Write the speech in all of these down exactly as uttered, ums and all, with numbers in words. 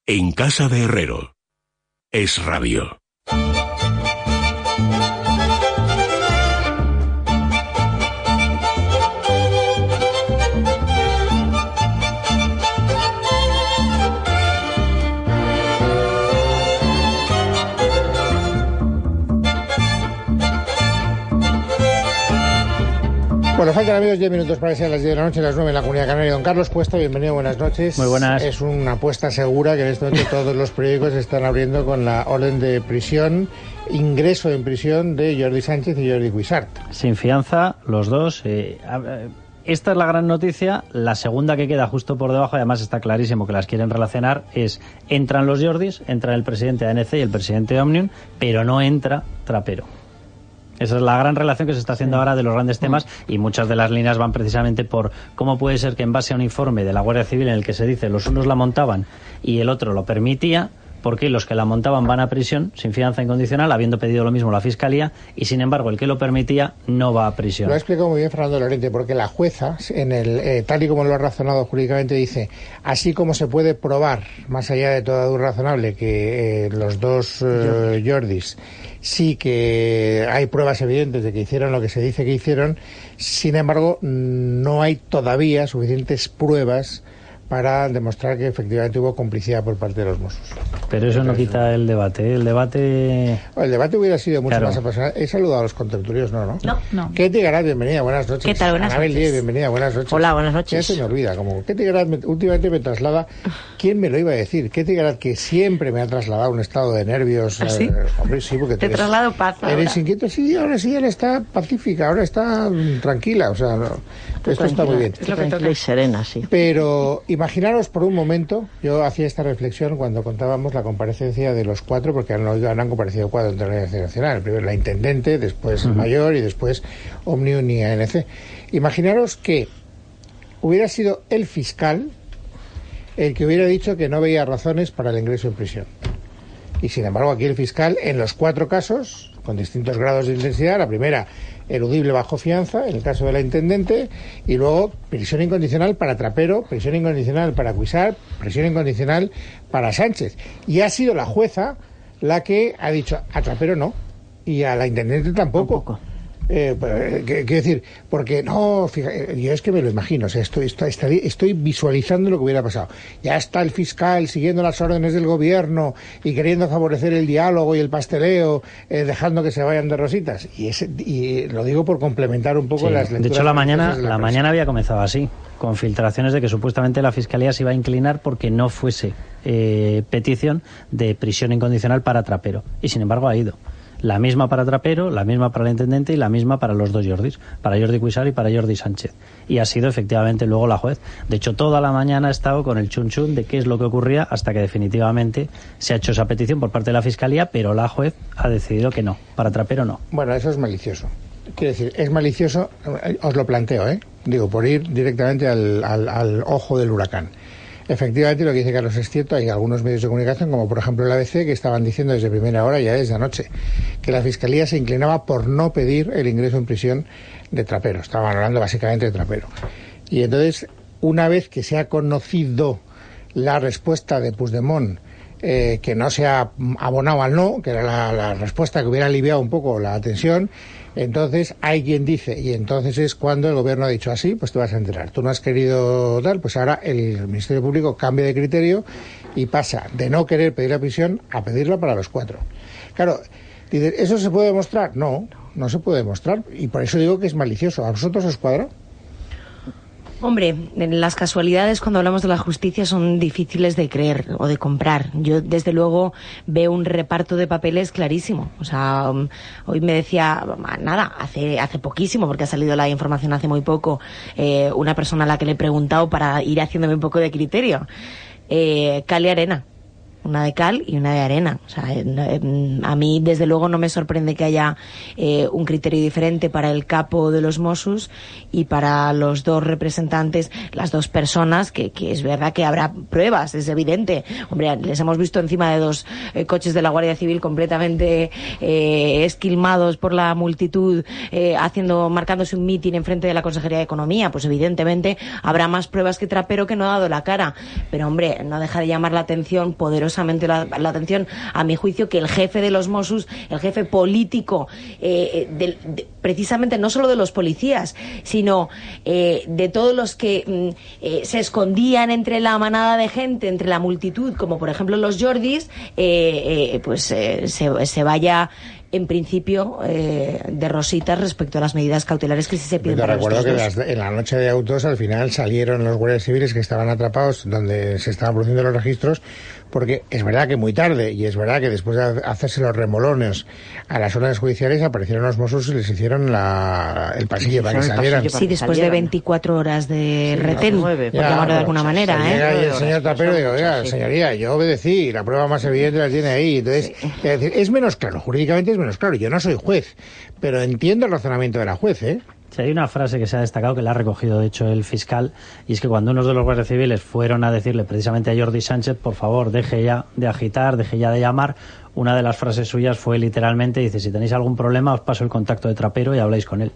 En casa de Herrero. Es Radio. Bueno, faltan, amigos, diez minutos para que sean las diez de la noche, las nueve en la Comunidad Canaria. Don Carlos Puesto, bienvenido, buenas noches. Muy buenas. Es una apuesta segura que en este momento todos los periódicos están abriendo con la orden de prisión, ingreso en prisión de Jordi Sánchez y Jordi Cuixart. Sin fianza, los dos. Eh, esta es la gran noticia. La segunda, que queda justo por debajo, además está clarísimo que las quieren relacionar, es: entran los Jordis, entra el presidente de A N C y el presidente de Òmnium, pero no entra Trapero. Esa es la gran relación que se está haciendo ahora de los grandes temas, y muchas de las líneas van precisamente por cómo puede ser que, en base a un informe de la Guardia Civil en el que se dice los unos la montaban y el otro lo permitía, porque los que la montaban van a prisión sin fianza incondicional, habiendo pedido lo mismo la Fiscalía, y sin embargo el que lo permitía no va a prisión. Lo ha explicado muy bien Fernando Lorente, porque la jueza, en el eh, tal y como lo ha razonado jurídicamente, dice: así como se puede probar, más allá de toda duda razonable, que eh, los dos eh, Jordis sí que hay pruebas evidentes de que hicieron lo que se dice que hicieron, sin embargo no hay todavía suficientes pruebas para demostrar que efectivamente hubo complicidad por parte de los Mossos. Pero eso no quita el debate, ¿eh? El debate... El debate hubiera sido mucho claro. más apasionado. He saludado a los contertulios, ¿no? No, no. no. Ketty Garat, bienvenida, buenas noches. ¿Qué tal? Buenas Anabel noches. Díez, bienvenida, buenas noches. Hola, buenas noches. Ya se me olvida, como Ketty Garat me, últimamente me traslada... ¿Quién me lo iba a decir? Ketty Garat, que siempre me ha trasladado a un estado de nervios. ¿Ah, sí? Eh, hombre, sí, porque te eres, traslado paz ahora. Eres inquieto, sí, ahora sí, ahora está pacífica, ahora está mm, tranquila, o sea, no, esto tranquila, está muy bien. Es lo que tranquila y serena, sí. Pero imaginaros por un momento, yo hacía esta reflexión cuando contábamos la comparecencia de los cuatro, porque han, han comparecido cuatro en la Audiencia Nacional, primero la Intendente, después el Mayor y después Òmnium y A N C. Imaginaros que hubiera sido el fiscal el que hubiera dicho que no veía razones para el ingreso en prisión. Y sin embargo aquí el fiscal, en los cuatro casos, con distintos grados de intensidad, la primera, eludible bajo fianza, en el caso de la Intendente, y luego prisión incondicional para Trapero, prisión incondicional para Cuixart, prisión incondicional para Sánchez. Y ha sido la jueza la que ha dicho: a Trapero no, y a la Intendente tampoco. tampoco. Eh, quiero decir, porque no, fíjate, yo es que me lo imagino, o sea, estoy, estoy, estoy visualizando lo que hubiera pasado. Ya está el fiscal siguiendo las órdenes del gobierno y queriendo favorecer el diálogo y el pasteleo, eh, dejando que se vayan de rositas. Y, ese, y lo digo por complementar un poco sí. las lecturas. De hecho, la mañana, la, la mañana había comenzado así, con filtraciones de que supuestamente la Fiscalía se iba a inclinar porque no fuese eh, petición de prisión incondicional para Trapero. Y sin embargo ha ido. La misma para Trapero, la misma para el Intendente y la misma para los dos Jordis, para Jordi Cuixart y para Jordi Sánchez. Y ha sido efectivamente luego la juez. De hecho, toda la mañana ha estado con el chun chun de qué es lo que ocurría, hasta que definitivamente se ha hecho esa petición por parte de la Fiscalía, pero la juez ha decidido que no, para Trapero no. Bueno, eso es malicioso. Quiero decir, es malicioso, os lo planteo, ¿eh? Digo, por ir directamente al, al, al ojo del huracán. Efectivamente, lo que dice Carlos es cierto. Hay algunos medios de comunicación, como por ejemplo el A B C, que estaban diciendo desde primera hora, ya desde anoche, que la Fiscalía se inclinaba por no pedir el ingreso en prisión de Trapero. Estaban hablando básicamente de Trapero. Y entonces, una vez que se ha conocido la respuesta de Puigdemont, eh, que no se ha abonado al no, que era la, la respuesta que hubiera aliviado un poco la tensión, entonces hay quien dice, y entonces es cuando el gobierno ha dicho: así, pues te vas a enterar. Tú no has querido dar, pues ahora el Ministerio Público cambia de criterio y pasa de no querer pedir la prisión a pedirla para los cuatro. Claro, dice, ¿eso se puede demostrar? No, no se puede demostrar, y por eso digo que es malicioso. ¿A vosotros os cuadra? Hombre, las casualidades cuando hablamos de la justicia son difíciles de creer o de comprar. Yo, desde luego, veo un reparto de papeles clarísimo. O sea, um, hoy me decía, nada, hace hace poquísimo, porque ha salido la información hace muy poco, eh, una persona a la que le he preguntado para ir haciéndome un poco de criterio. Eh, Cali Arena. una de cal y una de arena. O sea, a mí desde luego no me sorprende que haya eh, un criterio diferente para el capo de los Mossos y para los dos representantes, las dos personas, que, que es verdad que habrá pruebas, es evidente. Hombre, les hemos visto encima de dos eh, coches de la Guardia Civil completamente eh, esquilmados por la multitud, eh, haciendo, marcándose un mitin enfrente de la Consejería de Economía. Pues evidentemente habrá más pruebas que Trapero, que no ha dado la cara. Pero hombre, no deja de llamar la atención poderosamente La, la atención, a mi juicio, que el jefe de los Mossos, el jefe político, eh, de, de, precisamente no solo de los policías, sino eh, de todos los que eh, se escondían entre la manada de gente, entre la multitud, como por ejemplo los Jordis, eh, eh, pues eh, se, se vaya en principio eh, de rositas respecto a las medidas cautelares que sí se piden. Te para recuerdo que los las, en la noche de autos al final salieron los guardias civiles que estaban atrapados donde se estaban produciendo los registros, porque es verdad que muy tarde, y es verdad que después de hacerse los remolones a las órdenes judiciales aparecieron los Mossos y les hicieron la, el pasillo para que salieran. Sí, después de veinticuatro horas de sí, retén, por ya, llamarlo de alguna manera. ¿eh? Llega y el señor Trapero digo, oiga, sí. señoría, yo obedecí, la prueba más evidente la tiene ahí. Entonces, sí. es decir, es menos claro, jurídicamente es menos claro. Yo no soy juez, pero entiendo el razonamiento de la juez, ¿eh? Sí, hay una frase que se ha destacado, que la ha recogido de hecho el fiscal, y es que cuando unos de los guardias civiles fueron a decirle precisamente a Jordi Sánchez, por favor, deje ya de agitar, deje ya de llamar, una de las frases suyas fue literalmente, dice, si tenéis algún problema os paso el contacto de Trapero y habláis con él.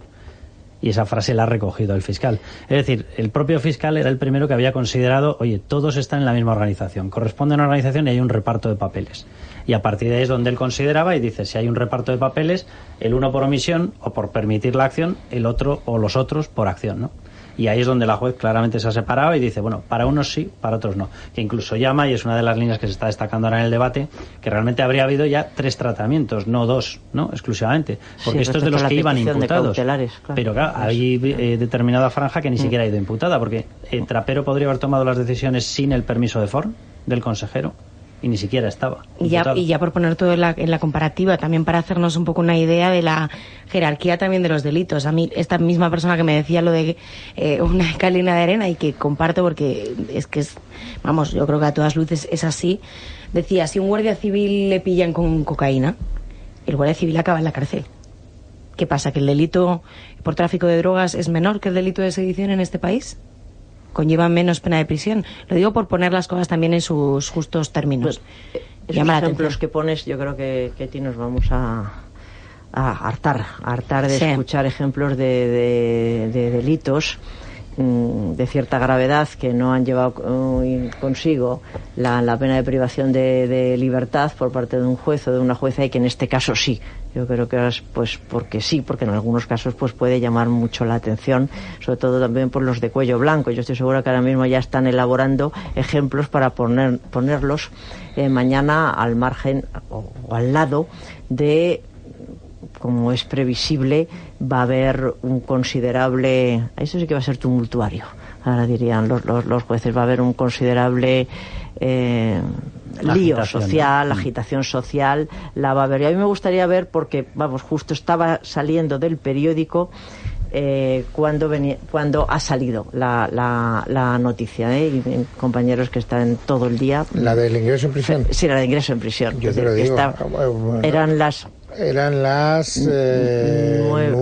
Y esa frase la ha recogido el fiscal. Es decir, el propio fiscal era el primero que había considerado, oye, todos están en la misma organización, corresponde a una organización y hay un reparto de papeles. Y a partir de ahí es donde él consideraba y dice, si hay un reparto de papeles, el uno por omisión o por permitir la acción, el otro o los otros por acción, ¿no? Y ahí es donde la juez claramente se ha separado y dice, bueno, para unos sí, para otros no. Que incluso llama, y es una de las líneas que se está destacando ahora en el debate, que realmente habría habido ya tres tratamientos, no dos, ¿no? Exclusivamente. Porque sí, esto es de los que iban imputados. Claro. Pero claro, hay eh, determinada franja que ni mm. siquiera ha ido imputada, porque eh, Trapero podría haber tomado las decisiones sin el permiso de Forn, del consejero. Y ni siquiera estaba. Y ya, y ya por poner todo en la, en la comparativa, también para hacernos un poco una idea de la jerarquía también de los delitos. A mí, esta misma persona que me decía lo de eh, una calina de arena, y que comparto porque es que es, vamos, yo creo que a todas luces es así, decía, si un guardia civil le pillan con cocaína, el guardia civil acaba en la cárcel. ¿Qué pasa? ¿Que el delito por tráfico de drogas es menor que el delito de sedición en este país? ¿Conllevan menos pena de prisión? Lo digo por poner las cosas también en sus justos términos. Pues, esos ejemplos que pones, yo creo que, que ti nos vamos a, a hartar, a hartar de sí. escuchar ejemplos de, de, de delitos mmm, de cierta gravedad que no han llevado uh, consigo la, la pena de privación de, de libertad por parte de un juez o de una jueza, y que en este caso sí. Yo creo que es pues porque sí, porque en algunos casos pues puede llamar mucho la atención, sobre todo también por los de cuello blanco. Yo estoy segura que ahora mismo ya están elaborando ejemplos para poner ponerlos eh, mañana al margen o, o al lado de, como es previsible, va a haber un considerable, eso sí que va a ser tumultuario, ahora dirían los, los, los jueces, va a haber un considerable eh, lío social, ¿no? Agitación social, la va a haber. Y a mí me gustaría ver, porque, vamos, justo estaba saliendo del periódico eh, cuando venía, cuando ha salido la, la, la noticia, ¿eh? Y, y compañeros que están todo el día. ¿La del ingreso en prisión? Sí, la del ingreso en prisión. Yo te lo digo. Está, eran las... Eran las eh, nueve,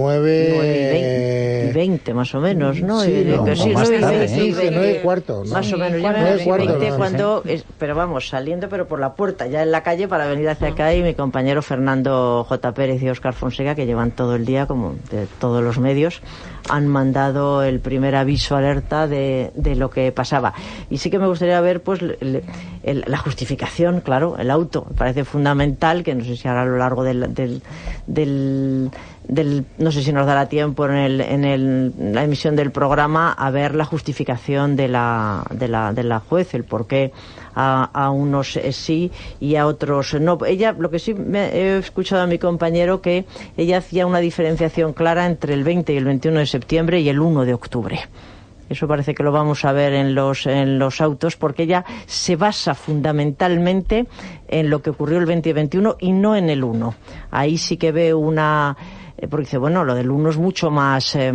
nueve y veinte más o menos, ¿no? Sí, no, no, sí, nueve, tarde, veinte, sí, sí, nueve y cuarto, ¿no? Más o menos, ya nueve y veinte, cuando, es, pero vamos, saliendo pero por la puerta, ya en la calle para venir hacia acá, y mi compañero Fernando J. Pérez y Óscar Fonseca, que llevan todo el día, como de todos los medios, han mandado el primer aviso, alerta de, de lo que pasaba. Y sí que me gustaría ver, pues, el, el, la justificación, claro, el auto. Me parece fundamental, que no sé si ahora a lo largo del Del, del, del no sé si nos dará tiempo en el, en el, la emisión del programa a ver la justificación de la de la, de la juez, el por qué a, a unos eh, sí y a otros no. Ella, lo que sí me, he escuchado a mi compañero, que ella hacía una diferenciación clara entre el veinte y el veintiuno de septiembre y el uno de octubre. Eso parece que lo vamos a ver en los en los autos, porque ella se basa fundamentalmente en lo que ocurrió el veinte y veintiuno y no en el uno. Ahí sí que veo una eh, porque dice, bueno, lo del uno es mucho más eh,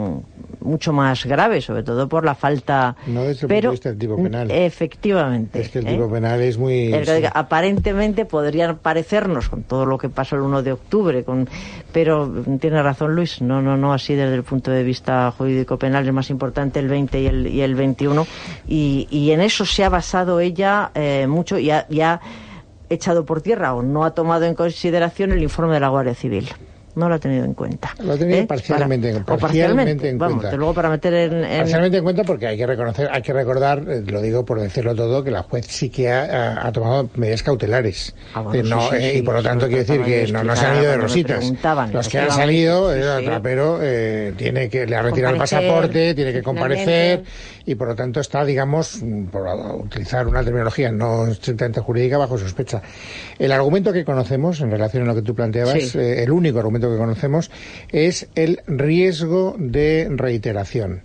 mucho más grave, sobre todo por la falta... No desde el pero, punto de vista del tipo penal. Efectivamente. Es que el ¿eh? tipo penal es muy... El, sí. Aparentemente podrían parecernos con todo lo que pasó el uno de octubre, con, pero tiene razón Luis, no, no, no, así desde el punto de vista jurídico penal es más importante el veinte y el, y el veintiuno, y, y en eso se ha basado ella eh, mucho y ha, y ha echado por tierra o no ha tomado en consideración el informe de la Guardia Civil. No lo ha tenido en cuenta. Lo ha tenido ¿eh? parcialmente, para, parcialmente, parcialmente en vamos, cuenta. Luego para meter en, en... Parcialmente en cuenta porque hay que reconocer, hay que recordar, eh, lo digo por decirlo todo, que la juez sí que ha, ha, ha tomado medidas cautelares. Ah, bueno, eh, no, sí, sí, eh, sí, y por lo tanto quiero decir que no, no se han ido de rositas. Los que han salido, el sí, trapero eh, tiene que le ha retirado el pasaporte, tiene que comparecer y por lo tanto está, digamos, por utilizar una terminología no estrictamente jurídica, bajo sospecha. El argumento que conocemos en relación a lo que tú planteabas, sí. eh, el único argumento que conocemos es el riesgo de reiteración.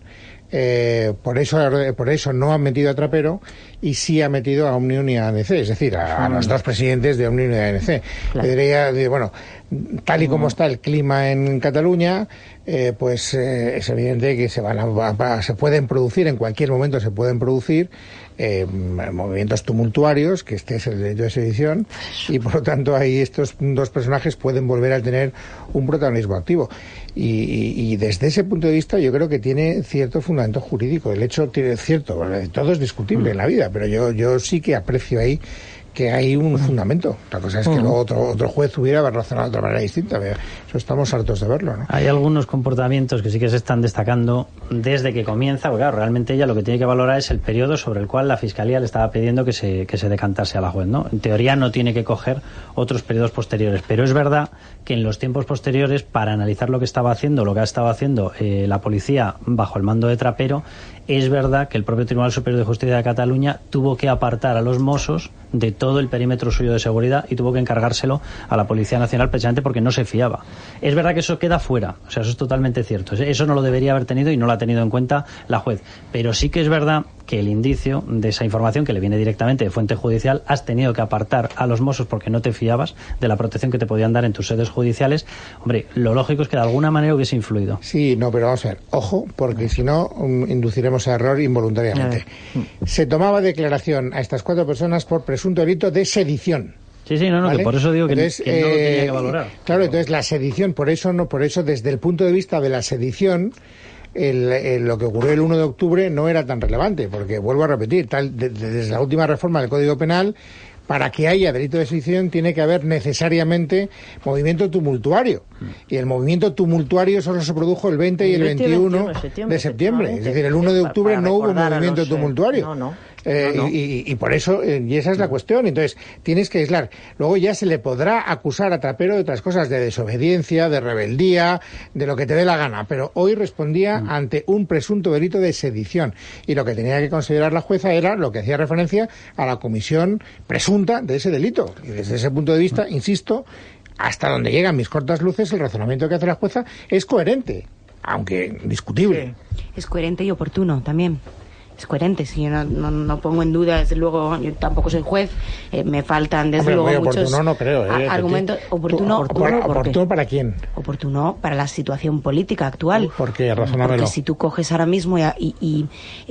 Eh, por eso por eso no han metido a Trapero y sí ha metido a Òmnium y a A N C, es decir, a, a los dos presidentes de Òmnium y A N C. Claro. Diría, bueno, tal y como está el clima en Cataluña, eh, pues eh, es evidente que se van a, a, se pueden producir, en cualquier momento se pueden producir eh, movimientos tumultuarios, que este es el derecho de sedición, y por lo tanto ahí estos dos personajes pueden volver a tener un protagonismo activo. Y, y, y desde ese punto de vista yo creo que tiene cierto fundamento jurídico. El hecho tiene cierto, todo es discutible en la vida, pero yo, yo sí que aprecio ahí que hay un fundamento. La cosa es que luego otro, otro juez hubiera razonado de otra manera distinta. Eso estamos hartos de verlo, ¿no? Hay algunos comportamientos que sí que se están destacando desde que comienza, porque claro, realmente ella lo que tiene que valorar es el periodo sobre el cual la Fiscalía le estaba pidiendo que se, que se decantase a la juez, ¿no? En teoría no tiene que coger otros periodos posteriores, pero es verdad que en los tiempos posteriores, para analizar lo que estaba haciendo, lo que ha estado haciendo eh, la policía bajo el mando de Trapero, es verdad que el propio Tribunal Superior de Justicia de Cataluña tuvo que apartar a los Mossos de todo el perímetro suyo de seguridad y tuvo que encargárselo a la Policía Nacional precisamente porque no se fiaba. Es verdad que eso queda fuera, o sea, eso es totalmente cierto. Eso no lo debería haber tenido y no lo ha tenido en cuenta la juez. Pero sí que es verdad que el indicio de esa información que le viene directamente de fuente judicial, has tenido que apartar a los Mossos porque no te fiabas de la protección que te podían dar en tus sedes judiciales. Hombre, lo lógico es que de alguna manera hubiese influido. Sí, no, pero vamos a ver, ojo, porque si no um, induciremos a error involuntariamente. Se tomaba declaración a estas cuatro personas por presunto delito de sedición. Sí, sí, no, no, ¿vale? Que por eso digo que, entonces, que no eh, lo tenía que valorar. Claro, entonces la sedición, por eso no, por eso desde el punto de vista de la sedición, El, el, lo que ocurrió el uno de octubre no era tan relevante, porque vuelvo a repetir, tal, de, de, desde la última reforma del Código Penal, para que haya delito de sedición tiene que haber necesariamente movimiento tumultuario. Y el movimiento tumultuario solo se produjo el veinte y el veintiuno de septiembre. Es decir, el uno de octubre no hubo movimiento los, tumultuario. No, no. Eh, no, no. Y, y por eso, eh, y esa es la cuestión. Entonces, tienes que aislar. Luego ya se le podrá acusar a Trapero de otras cosas, de desobediencia, de rebeldía, de lo que te dé la gana. Pero hoy respondía mm. ante un presunto delito de sedición. Y lo que tenía que considerar la jueza era lo que hacía referencia a la comisión presunta de ese delito. Y desde ese punto de vista, mm. insisto, hasta donde llegan mis cortas luces, el razonamiento que hace la jueza es coherente, aunque discutible. Sí. Es coherente y oportuno también. Es coherente, si yo no, no, no pongo en duda, desde luego, yo tampoco soy juez, eh, me faltan desde Hombre, luego muchos oportuno no creo, eh, argumentos. Oportuno, oportuno, oportuno, ¿oportuno para quién? Oportuno para la situación política actual. ¿Por qué? Razónamelo. Porque si tú coges ahora mismo y, y, y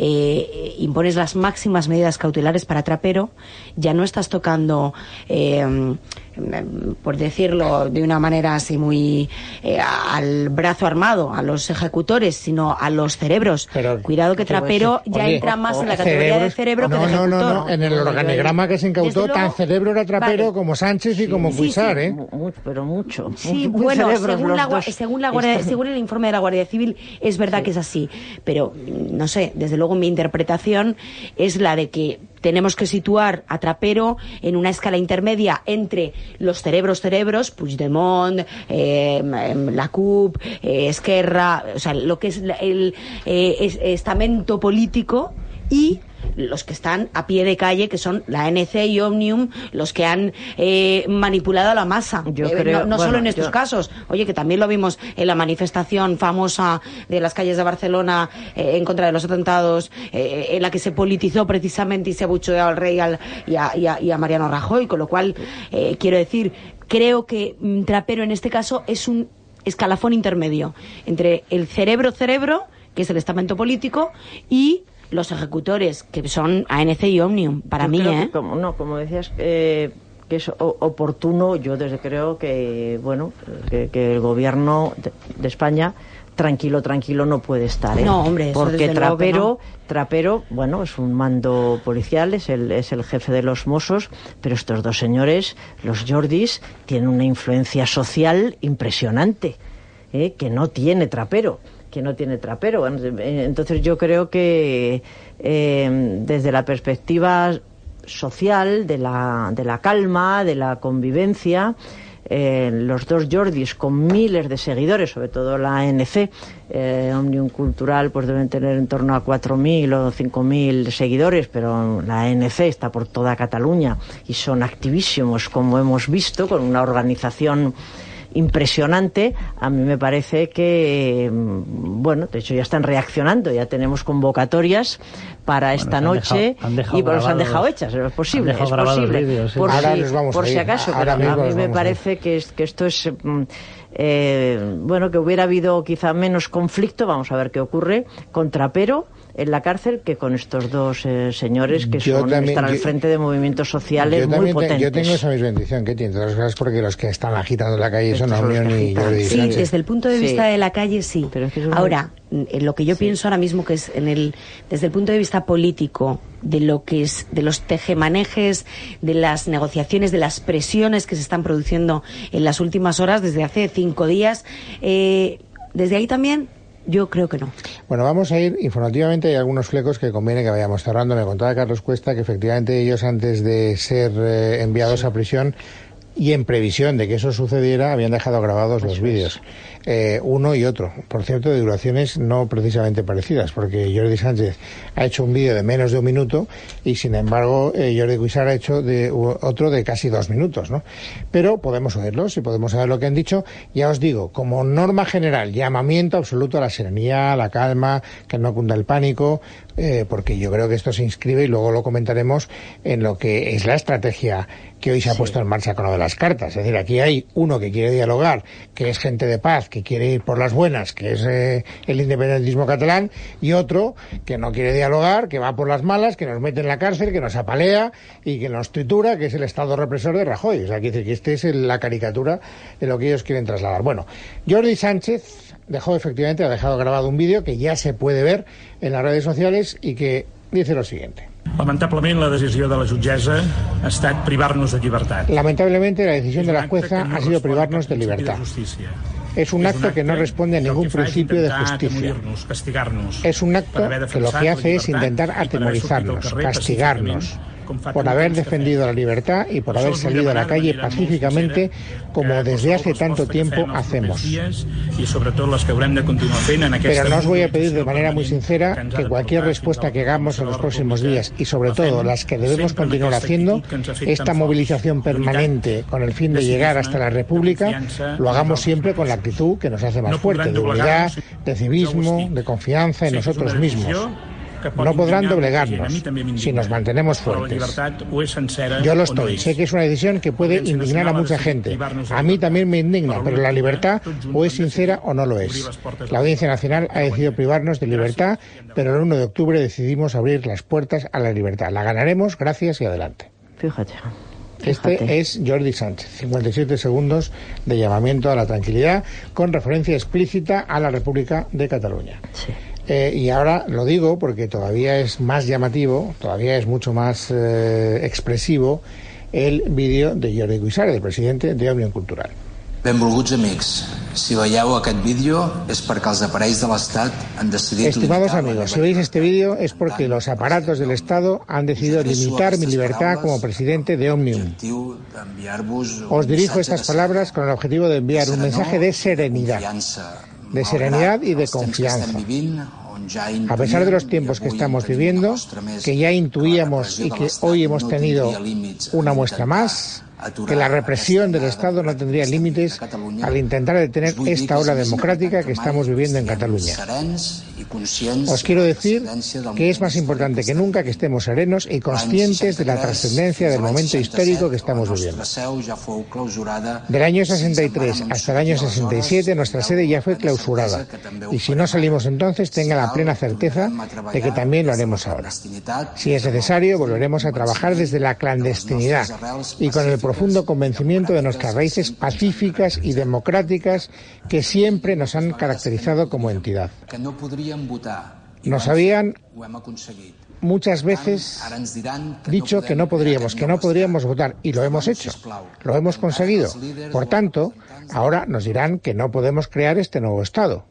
eh, impones las máximas medidas cautelares para Trapero, ya no estás tocando... Eh, por decirlo de una manera así muy eh, al brazo armado, a los ejecutores, sino a los cerebros. Pero, cuidado que Trapero ya oye, entra más en la categoría cerebros, de cerebro no, que de ejecutor. No, no, no, en el organigrama que se incautó, luego, tan cerebro era Trapero vale. como Sánchez y sí, como Cuixart, sí, sí. ¿eh? Muy, pero mucho. Sí, muy bueno, según, la, dos, según, la guardia, según el informe de la Guardia Civil, es verdad sí. que es así. Pero, no sé, desde luego mi interpretación es la de que tenemos que situar a Trapero en una escala intermedia entre los cerebros cerebros, Puigdemont, eh, la C U P, eh, Esquerra, o sea, lo que es el eh, es, estamento político, y los que están a pie de calle, que son la A N C y Òmnium, los que han eh, manipulado a la masa. Yo eh, creo, no no bueno, solo en estos yo... casos. Oye, que también lo vimos en la manifestación famosa de las calles de Barcelona eh, en contra de los atentados, eh, en la que se politizó precisamente y se abucheó al rey al, y, a, y, a, y a Mariano Rajoy, con lo cual, eh, quiero decir, creo que Trapero en este caso es un escalafón intermedio entre el cerebro-cerebro, que es el estamento político, y los ejecutores, que son A N C y Omnium, para yo mí, creo ¿eh? Que como, no, como decías, eh, que es oportuno, yo desde creo que, bueno, que, que el gobierno de, de España tranquilo, tranquilo no puede estar, ¿eh? No, hombre, eso porque desde luego que Trapero, no. Trapero, bueno, es un mando policial, es el, es el jefe de los Mossos, pero estos dos señores, los Jordis, tienen una influencia social impresionante, ¿eh? que no tiene Trapero. que no tiene Trapero. Entonces yo creo que eh, desde la perspectiva social, de la, de la calma, de la convivencia, eh, los dos Jordis con miles de seguidores, sobre todo la A N C, eh, Òmnium Cultural, pues deben tener en torno a cuatro mil o cinco mil seguidores, pero la A N C está por toda Cataluña y son activísimos, como hemos visto, con una organización impresionante. A mí me parece que, bueno, de hecho ya están reaccionando, ya tenemos convocatorias para bueno, esta noche dejado, dejado y pues los han dejado hechas, es posible, es posible, vídeos, sí. por, Ahora si, les vamos por a si ir. acaso, Ahora pero a mí me a parece que, es, que esto es, eh, bueno, que hubiera habido quizá menos conflicto, vamos a ver qué ocurre, con Trapero en la cárcel que con estos dos eh, señores que son, también, están al yo, frente de movimientos sociales muy potentes. Te, yo tengo esa misma bendición que tiene, todas las cosas, porque los que están agitando la calle son Òmnium y Jordi Sí, Sánchez. desde el punto de vista sí. de la calle sí. Pero es que ahora, en lo que yo sí. pienso ahora mismo que es en el desde el punto de vista político, de lo que es de los tejemanejes, de las negociaciones, de las presiones que se están produciendo en las últimas horas, desde hace cinco días, eh, desde ahí también yo creo que no. Bueno, vamos a ir informativamente. Hay algunos flecos que conviene que vayamos cerrando. Me contaba Carlos Cuesta que efectivamente ellos, antes de ser eh, enviados sí. a prisión y en previsión de que eso sucediera, habían dejado grabados eso los vídeos. Eh, uno y otro. Por cierto, de duraciones no precisamente parecidas, porque Jordi Sánchez ha hecho un vídeo de menos de un minuto y, sin embargo, eh, Jordi Cuixart ha hecho de, otro de casi dos minutos, ¿no? Pero podemos oírlos y podemos saber lo que han dicho. Ya os digo, como norma general, llamamiento absoluto a la serenidad, a la calma, que no cunda el pánico, eh, porque yo creo que esto se inscribe, y luego lo comentaremos, en lo que es la estrategia que hoy se ha sí. puesto en marcha con lo de las cartas. Es decir, aquí hay uno que quiere dialogar, que es gente de paz, que quiere ir por las buenas, que es eh, el independentismo catalán, y otro que no quiere dialogar, que va por las malas, que nos mete en la cárcel, que nos apalea y que nos tritura, que es el estado represor de Rajoy. O sea, quiere decir que esta es el, la caricatura de lo que ellos quieren trasladar. Bueno, Jordi Sánchez dejó efectivamente, ha dejado grabado un vídeo que ya se puede ver en las redes sociales y que dice lo siguiente. Lamentablement, la decisió de la jutgessa ha estat privar-nos de llibertat. Lamentablemente, la decisión de la jueza ha sido privarnos de libertad. Es un acto que no responde a ningún principio de justicia. Es un acto que lo que hace es intentar atemorizarnos, castigarnos, por haber defendido la libertad y por haber salido a la calle pacíficamente, como desde hace tanto tiempo hacemos. Pero no os voy a pedir de manera muy sincera que cualquier respuesta que hagamos en los próximos días, y sobre todo las que debemos continuar haciendo, esta movilización permanente con el fin de llegar hasta la República, lo hagamos siempre con la actitud que nos hace más fuerte, de unidad, de civismo, de confianza en nosotros mismos. No podrán doblegarnos si nos mantenemos fuertes. Yo lo estoy. Sé que es una decisión que puede indignar a mucha gente. A mí también me indigna, pero la libertad o es sincera o no lo es. La Audiencia Nacional ha decidido privarnos de libertad, pero el uno de octubre decidimos abrir las puertas a la libertad. La ganaremos, gracias y adelante. Fíjate. Este Fíjate. es Jordi Sánchez, cincuenta y siete segundos de llamamiento a la tranquilidad con referencia explícita a la República de Cataluña. Sí. Eh, y ahora lo digo porque todavía es más llamativo, todavía es mucho más eh, expresivo el vídeo de Jordi Cuixart, el presidente de Òmnium Cultural. Benvolguts amics, si veieu aquest vídeo és perquè els aparells de l'Estat han decidit... Estimados amigos, si veis este vídeo es porque los aparatos del Estado han decidido limitar mi libertad como presidente de Òmnium. Os dirijo estas palabras con el objetivo de enviar un mensaje de serenidad, de serenidad y de confianza. A pesar de los tiempos que estamos viviendo, que ya intuíamos y que hoy hemos tenido una muestra más, que la represión del Estado no tendría límites al intentar detener esta ola democrática que estamos viviendo en Cataluña. Os quiero decir que es más importante que nunca que estemos serenos y conscientes de la trascendencia del momento histórico que estamos viviendo. Del año sesenta y tres hasta el año sesenta y siete nuestra sede ya fue clausurada, y si no salimos entonces tenga la plena certeza de que también lo haremos ahora. Si es necesario, volveremos a trabajar desde la clandestinidad y con el profundo convencimiento de nuestras raíces pacíficas y democráticas que siempre nos han caracterizado como entidad. Nos habían muchas veces dicho que no podríamos, que no podríamos votar, y lo hemos hecho, lo hemos conseguido. Por tanto, ahora nos dirán que no podemos crear este nuevo Estado.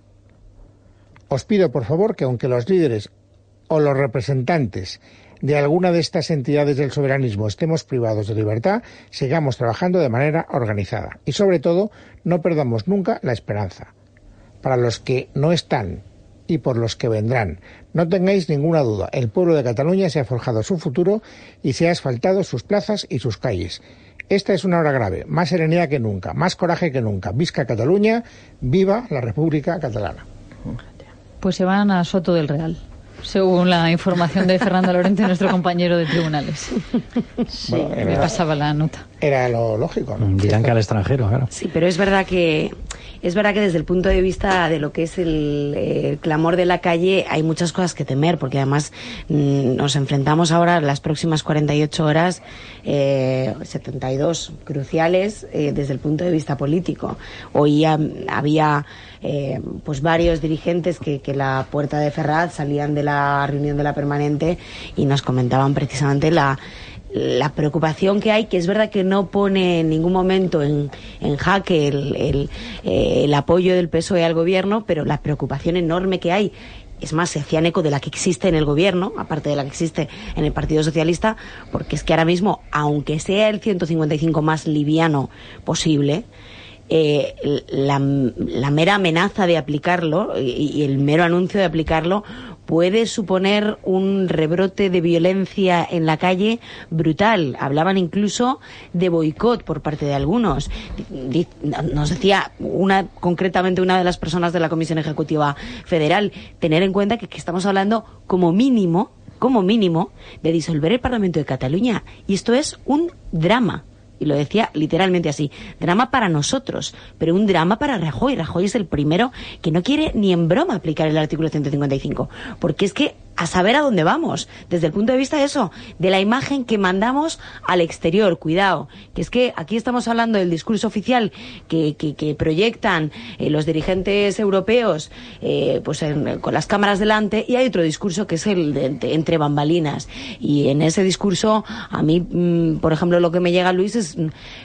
Os pido, por favor, que aunque los líderes o los representantes de alguna de estas entidades del soberanismo estemos privados de libertad, sigamos trabajando de manera organizada. Y sobre todo, no perdamos nunca la esperanza. Para los que no están y por los que vendrán, no tengáis ninguna duda, el pueblo de Cataluña se ha forjado su futuro y se ha asfaltado sus plazas y sus calles. Esta es una hora grave, más serenidad que nunca, más coraje que nunca. Visca Cataluña, viva la República Catalana. Pues se van a Soto del Real, según la información de Fernando Lorente, nuestro compañero de tribunales. Sí, bueno, era, me pasaba la nota. Era lo lógico, ¿no? Dirán que al extranjero, claro. Sí, pero es verdad que es verdad que desde el punto de vista de lo que es el, el clamor de la calle hay muchas cosas que temer, porque además mmm, nos enfrentamos ahora las próximas cuarenta y ocho horas, eh, setenta y dos cruciales eh, desde el punto de vista político. Hoy ha, había eh, pues varios dirigentes que, que la puerta de Ferraz salían de la reunión de la permanente y nos comentaban precisamente la la preocupación que hay, que es verdad que no pone en ningún momento en, en jaque el, el, eh, el apoyo del P S O E al gobierno, pero la preocupación enorme que hay, es más, se hacían eco de la que existe en el gobierno, aparte de la que existe en el Partido Socialista, porque es que ahora mismo, aunque sea el ciento cincuenta y cinco más liviano posible, eh, la, la mera amenaza de aplicarlo y, y el mero anuncio de aplicarlo puede suponer un rebrote de violencia en la calle brutal. Hablaban incluso de boicot por parte de algunos. Nos decía una concretamente una de las personas de la Comisión Ejecutiva Federal, tener en cuenta que, que estamos hablando como mínimo, como mínimo, de disolver el Parlamento de Cataluña. Y esto es un drama. Y lo decía literalmente así, drama para nosotros, pero un drama para Rajoy. Rajoy es el primero que no quiere ni en broma aplicar el artículo ciento cincuenta y cinco, porque es que a saber a dónde vamos, desde el punto de vista de eso, de la imagen que mandamos al exterior. Cuidado, que es que aquí estamos hablando del discurso oficial que, que, que proyectan eh, los dirigentes europeos eh, pues en, con las cámaras delante, y hay otro discurso que es el de, de, entre bambalinas, y en ese discurso a mí, mmm, por ejemplo, lo que me llega, Luis, es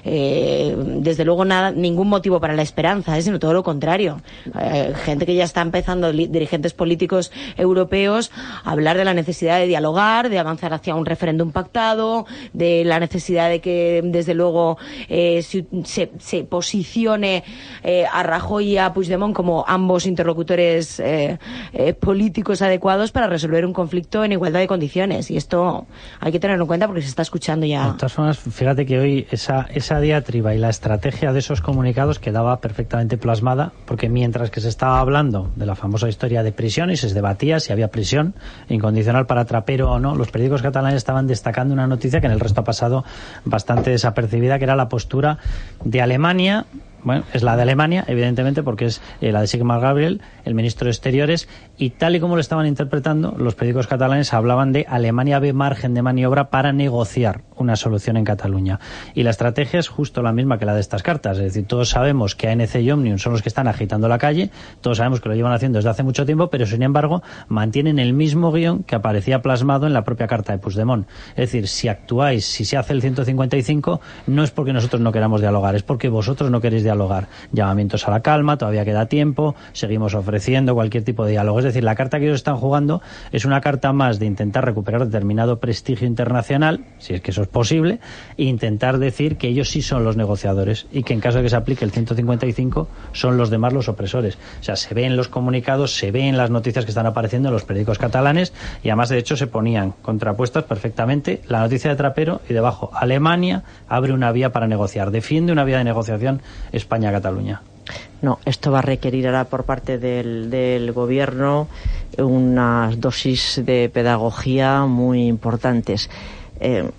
eh, desde luego nada, ningún motivo para la esperanza, eh, sino todo lo contrario. Eh, gente que ya está empezando, dirigentes políticos europeos, hablar de la necesidad de dialogar, de avanzar hacia un referéndum pactado, de la necesidad de que, desde luego, eh, se, se, se posicione eh, a Rajoy y a Puigdemont como ambos interlocutores eh, eh, políticos adecuados para resolver un conflicto en igualdad de condiciones. Y esto hay que tenerlo en cuenta porque se está escuchando ya. De todas formas, fíjate que hoy esa, esa diatriba y la estrategia de esos comunicados quedaba perfectamente plasmada, porque mientras que se estaba hablando de la famosa historia de prisión y se debatía si había prisión incondicional para Trapero o no, los periódicos catalanes estaban destacando una noticia que en el resto ha pasado bastante desapercibida, que era la postura de Alemania. Bueno, es la de Alemania, evidentemente, porque es eh, la de Sigmar Gabriel, el ministro de Exteriores, y tal y como lo estaban interpretando, los periódicos catalanes hablaban de Alemania ve margen de maniobra para negociar una solución en Cataluña. Y la estrategia es justo la misma que la de estas cartas, es decir, todos sabemos que A N C y Òmnium son los que están agitando la calle, todos sabemos que lo llevan haciendo desde hace mucho tiempo, pero sin embargo mantienen el mismo guión que aparecía plasmado en la propia carta de Puigdemont. Es decir, si actuáis, si se hace el ciento cincuenta y cinco, no es porque nosotros no queramos dialogar, es porque vosotros no queréis dialogar. Llamamientos a la calma, todavía queda tiempo, seguimos ofreciendo cualquier tipo de diálogo. Es decir, la carta que ellos están jugando es una carta más de intentar recuperar determinado prestigio internacional, si es que eso es posible, e intentar decir que ellos sí son los negociadores y que en caso de que se aplique el ciento cincuenta y cinco son los demás los opresores. O sea, se ve en los comunicados, se ve en las noticias que están apareciendo en los periódicos catalanes, y además de hecho se ponían contrapuestas perfectamente la noticia de Trapero y debajo: Alemania abre una vía para negociar, defiende una vía de negociación España-Cataluña. No, esto va a requerir ahora por parte del, del gobierno unas dosis de pedagogía muy importantes. Eh,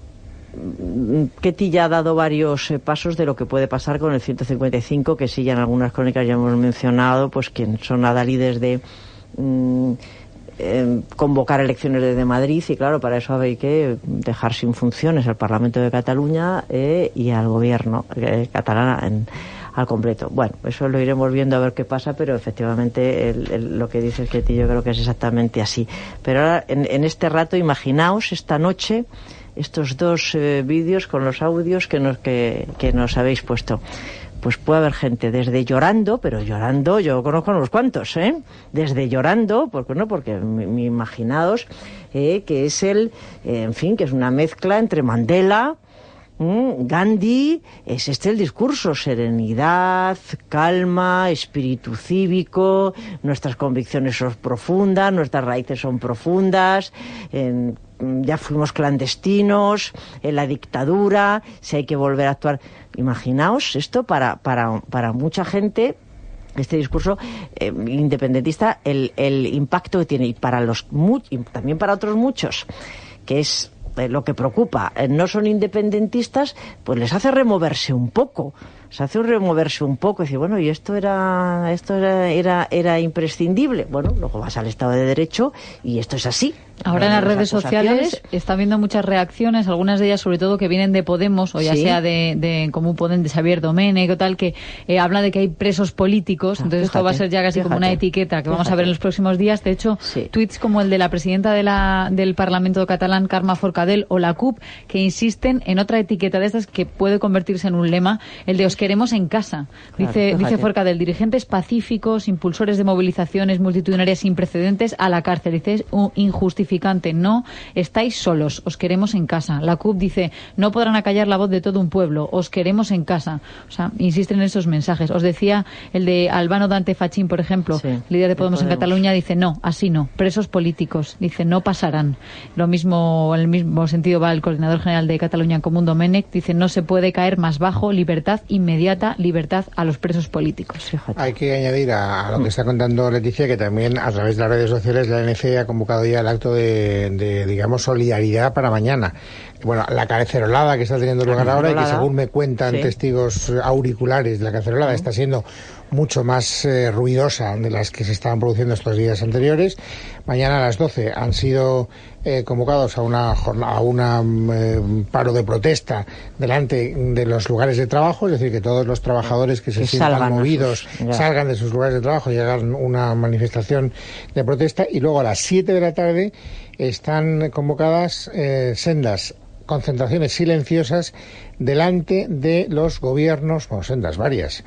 Ketty ya ha dado varios eh, pasos de lo que puede pasar con el ciento cincuenta y cinco, que sí, ya en algunas crónicas ya hemos mencionado, pues que son adalides de mm, eh, convocar elecciones desde Madrid, y claro, para eso hay que dejar sin funciones al Parlamento de Cataluña eh, y al gobierno eh, catalán en, al completo. Bueno, eso lo iremos viendo a ver qué pasa, pero efectivamente el, el, lo que dices, Ketty, yo creo que es exactamente así. Pero ahora, en, en este rato, imaginaos esta noche estos dos eh, vídeos con los audios que nos, que, que nos habéis puesto. Pues puede haber gente desde llorando, pero llorando, yo conozco unos cuantos, ¿eh? Desde llorando, porque no, porque me, me imaginaos eh, que es el, eh, en fin, que es una mezcla entre Mandela, mmm, Gandhi, es este el discurso: serenidad, calma, espíritu cívico, nuestras convicciones son profundas, nuestras raíces son profundas, eh, ya fuimos clandestinos, en la dictadura, si hay que volver a actuar. Imaginaos esto para, para, para mucha gente, este discurso eh, independentista, el, el impacto que tiene, y para los y también para otros muchos, que es eh, lo que preocupa, eh, no son independentistas, pues les hace removerse un poco. Se hace removerse un poco y decir, bueno, y esto era esto era, era, era imprescindible. Bueno, luego vas al Estado de Derecho y esto es así. Ahora en las redes sociales está viendo muchas reacciones, algunas de ellas sobre todo que vienen de Podemos, o ya ¿sí? sea de, de Común Podem, de Xavier Domènech o tal, que eh, habla de que hay presos políticos, ah, entonces fíjate, esto va a ser ya casi fíjate, como una etiqueta que fíjate. vamos a ver en los próximos días. De hecho, sí. tweets como el de la presidenta de la, del Parlamento catalán, Carme Forcadell, o la C U P, que insisten en otra etiqueta de estas que puede convertirse en un lema, el de os queremos en casa. Claro, dice, dice Forcadell, dirigentes pacíficos, impulsores de movilizaciones multitudinarias sin precedentes a la cárcel. Dice, es un injustificante. No, estáis solos, os queremos en casa. La C U P dice, no podrán acallar la voz de todo un pueblo, os queremos en casa. O sea, insisten en esos mensajes. Os decía el de Albano Dante Fachín, por ejemplo, sí, líder de Podemos, Podemos en Cataluña, dice, no, así no, presos políticos. Dice, no pasarán. Lo mismo, en el mismo sentido va el coordinador general de Cataluña en Común, Domènech, dice, no se puede caer más bajo, libertad inmediata, libertad a los presos políticos. Fíjate. Hay que añadir a, a lo que está contando Leticia que también a través de las redes sociales la A N C ha convocado ya el acto de De, de, digamos, solidaridad para mañana. Bueno, la cacerolada que está teniendo lugar ahora, y que según me cuentan sí. testigos auriculares de la cacerolada, uh-huh. está siendo mucho más eh, ruidosa de las que se estaban produciendo estos días anteriores. Mañana a las doce han sido eh, convocados a una jornada, a una eh, paro de protesta delante de los lugares de trabajo, es decir, que todos los trabajadores que se que sientan movidos sus, salgan de sus lugares de trabajo y hagan una manifestación de protesta. Y luego a las siete de la tarde están convocadas eh, sendas concentraciones silenciosas delante de los gobiernos, bueno, sendas varias,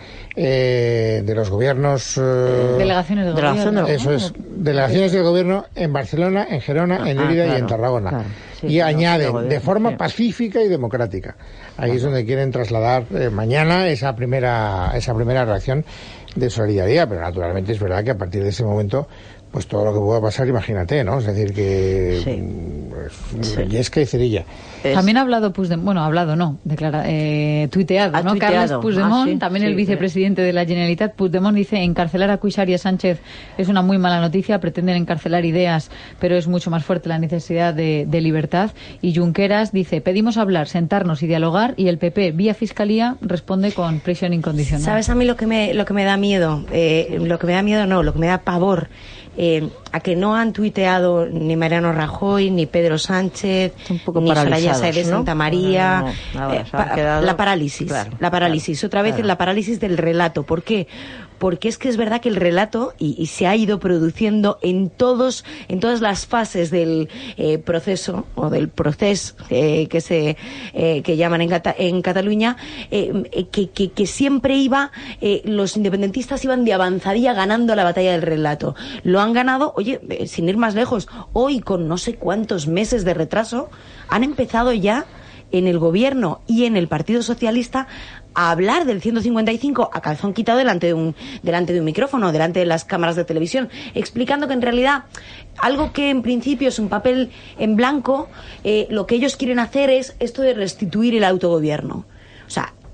eh, de los gobiernos... Eh, delegaciones del delegación gobierno. Eso es, delegaciones del gobierno en Barcelona, en Gerona, ah, en Lérida ah, claro, y en Tarragona. Claro, sí, y añaden, de, de forma sí. pacífica y democrática. Ahí Ajá. es donde quieren trasladar eh, mañana esa primera, esa primera reacción de solidaridad, pero naturalmente es verdad que a partir de ese momento pues todo lo que pueda pasar, imagínate, ¿no? Es decir, que sí. pues, sí. Yesca y cerilla. Es... También ha hablado Puigdemont, bueno, ha hablado no, declara, eh, tuiteado, ha ¿no? Tuiteado. Carles Puigdemont, ah, sí, sí, también el vicepresidente sí. de la Generalitat. Puigdemont dice, encarcelar a Cuixart y a Sánchez es una muy mala noticia, pretenden encarcelar ideas, pero es mucho más fuerte la necesidad de, de libertad. Y Junqueras dice, pedimos hablar, sentarnos y dialogar, y el P P, vía Fiscalía, responde con prisión incondicional. ¿Sabes a mí lo que me, lo que me da miedo? Eh, lo que me da miedo no, lo que me da pavor. Eh, a que no han tuiteado ni Mariano Rajoy, ni Pedro Sánchez, ni Soraya Sáenz de Santa María. No, no, no. Eh, pa quedado... La parálisis, claro, la parálisis. Claro, Otra vez claro. la parálisis del relato. ¿Por qué? Porque es que es verdad que el relato, y, y se ha ido produciendo en todos, en todas las fases del eh, proceso, o del proceso eh, que se eh, que llaman en, Cata en Cataluña, eh, que, que, que siempre iba, eh, los independentistas iban de avanzadilla ganando la batalla del relato. Lo han ganado, oye, eh, sin ir más lejos, hoy con no sé cuántos meses de retraso, han empezado ya en el gobierno y en el Partido Socialista a hablar del ciento cincuenta y cinco a calzón quitado delante de un delante de un micrófono, delante de las cámaras de televisión, explicando que en realidad algo que en principio es un papel en blanco, eh, lo que ellos quieren hacer es esto de restituir el autogobierno. O sea,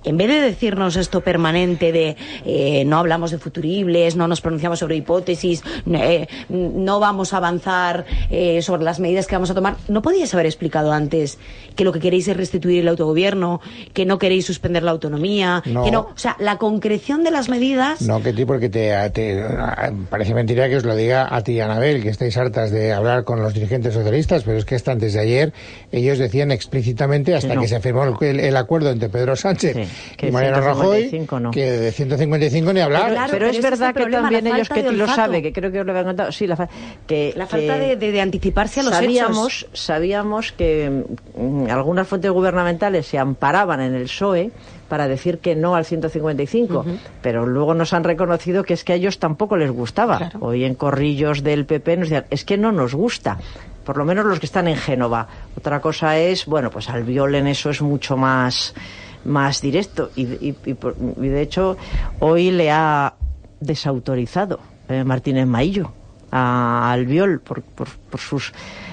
en vez de decirnos esto permanente de eh, no hablamos de futuribles, no nos pronunciamos sobre hipótesis, eh, no vamos a avanzar eh, sobre las medidas que vamos a tomar, ¿no podíais haber explicado antes que lo que queréis es restituir el autogobierno, que no queréis suspender la autonomía, no. que no, o sea, la concreción de las medidas? No, que ti, porque te, te parece mentira que os lo diga a ti y a Anabel, que estáis hartas de hablar con los dirigentes socialistas, pero es que hasta antes de ayer ellos decían explícitamente, hasta que, no. que se firmó el, el acuerdo entre Pedro Sánchez sí, y Mariano Rajoy, no. que de ciento cincuenta y cinco ni hablar. Pero, claro, pero, pero es verdad que problema, también ellos, que lo sabe, que creo que os lo habían contado, sí, la, fa que, la falta que de, de, de anticiparse a los sabíamos, hechos. Sabíamos que mm, algunas fuentes gubernamentales se amparaban en el P S O E para decir que no al ciento cincuenta y cinco, uh-huh. pero luego nos han reconocido que es que a ellos tampoco les gustaba. Claro. Hoy en corrillos del P P nos decían, es que no nos gusta, por lo menos los que están en Génova. Otra cosa es, bueno, pues Albiol en eso es mucho más, más directo, y, y, y, y de hecho hoy le ha desautorizado eh, Martínez Maillo a Albiol por, por, por sus...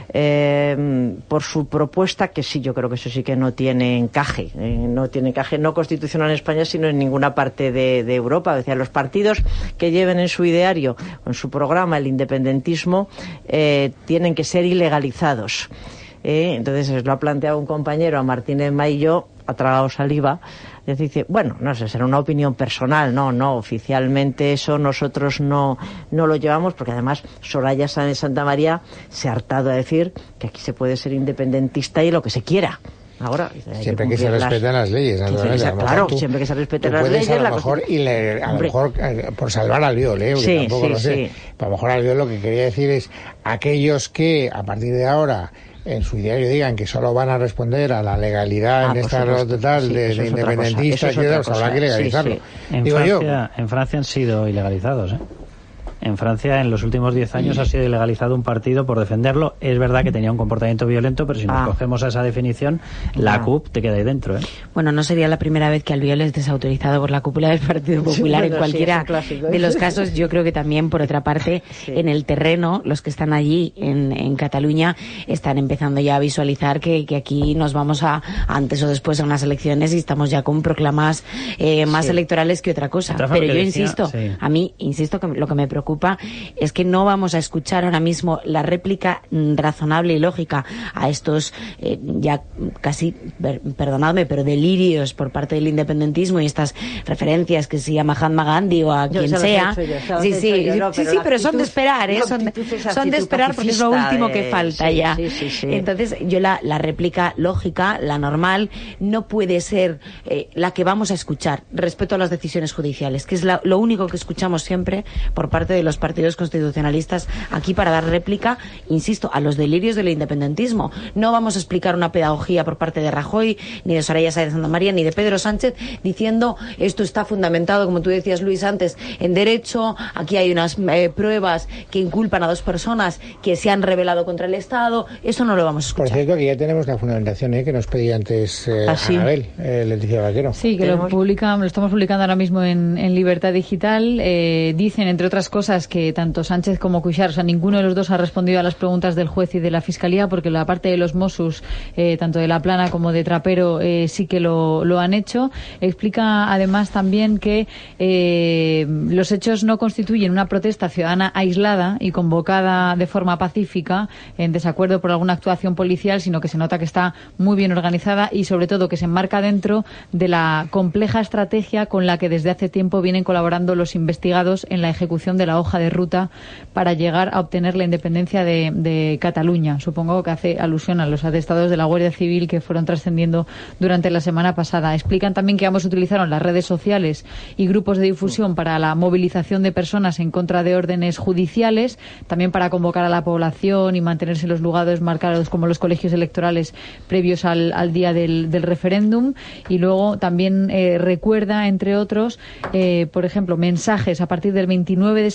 Eh, por su propuesta, que sí, yo creo que eso sí que no tiene encaje, eh, no tiene encaje no constitucional en España, sino en ninguna parte de, de Europa. Decía, los partidos que lleven en su ideario, en su programa, el independentismo, eh, tienen que ser ilegalizados. Eh, entonces, lo ha planteado un compañero a Martínez Maillo, ha tragado saliva, y dice, bueno, no sé, será una opinión personal, no, no, oficialmente eso nosotros no, no lo llevamos, porque además Soraya Sáenz de Santa María se ha hartado a decir que aquí se puede ser independentista y lo que se quiera. Ahora, siempre que, que se respetan las, las leyes, naturalmente. Claro, tú, siempre que se respeten las leyes. A lo mejor, y le, a lo mejor eh, por salvar al Albiol, ¿eh? Sí, tampoco sí, lo sé. Sí. A lo mejor Albiol lo que quería decir es aquellos que a partir de ahora en su diario digan que solo van a responder a la legalidad ah, en esta red total sí, de, de independentista, que pues habrá que legalizarlo. Sí, sí. En, Digo Francia, yo. en Francia han sido ilegalizados, ¿eh? En Francia, en los últimos diez años, ha sido ilegalizado un partido por defenderlo. Es verdad que tenía un comportamiento violento, pero si nos ah. cogemos a esa definición, la C U P te queda ahí dentro, ¿eh? Bueno, no sería la primera vez que Albiol es desautorizado por la cúpula del Partido Popular. Sí, bueno, en cualquiera sí, clásico, ¿eh? de los casos. Yo creo que también, por otra parte, sí. en el terreno, los que están allí en, en Cataluña están empezando ya a visualizar que, que aquí nos vamos a, antes o después, a unas elecciones y estamos ya con proclamas eh, más sí. electorales que otra cosa. Otra pero yo decía, insisto, sí. a mí, insisto que lo que me preocupa es que no vamos a escuchar ahora mismo la réplica razonable y lógica a estos eh, ya casi, per, perdonadme, pero delirios por parte del independentismo y estas referencias que si a Mahatma Gandhi o a yo quien sea. Yo, sí, sí, yo, no, sí, pero, sí, pero son de esperar, ¿eh? Son, son de esperar porque es lo último que falta sí, ya. Sí, sí, sí. Entonces, yo la, la réplica lógica, la normal, no puede ser eh, la que vamos a escuchar respecto a las decisiones judiciales, que es la, lo único que escuchamos siempre por parte de los partidos constitucionalistas aquí para dar réplica, insisto, a los delirios del independentismo. No vamos a explicar una pedagogía por parte de Rajoy, ni de Soraya Sáenz de Santa María, ni de Pedro Sánchez, diciendo esto está fundamentado, como tú decías, Luis, antes, en derecho, aquí hay unas eh, pruebas que inculpan a dos personas que se han rebelado contra el Estado. Eso no lo vamos a escuchar. Por cierto, que ya tenemos la fundamentación ¿eh? que nos pedía antes eh, ¿Ah, sí? Anabel, eh, Leticia Vaquero. Sí, que lo, publica, lo estamos publicando ahora mismo en, en Libertad Digital. Eh, dicen, entre otras cosas, que tanto Sánchez como Cuixart, o sea, ninguno de los dos ha respondido a las preguntas del juez y de la Fiscalía, porque la parte de los Mossos, eh, tanto de La Plana como de Trapero, eh, sí que lo, lo han hecho. Explica además también que eh, los hechos no constituyen una protesta ciudadana aislada y convocada de forma pacífica en desacuerdo por alguna actuación policial, sino que se nota que está muy bien organizada y sobre todo que se enmarca dentro de la compleja estrategia con la que desde hace tiempo vienen colaborando los investigados en la ejecución de la hoja de ruta para llegar a obtener la independencia de, de Cataluña. Supongo que hace alusión a los atestados de la Guardia Civil que fueron trascendiendo durante la semana pasada. Explican también que ambos utilizaron las redes sociales y grupos de difusión para la movilización de personas en contra de órdenes judiciales, también para convocar a la población y mantenerse en los lugares marcados como los colegios electorales previos al, al día del, del referéndum. Y luego también eh, recuerda, entre otros, eh, por ejemplo, mensajes a partir del veintinueve de septiembre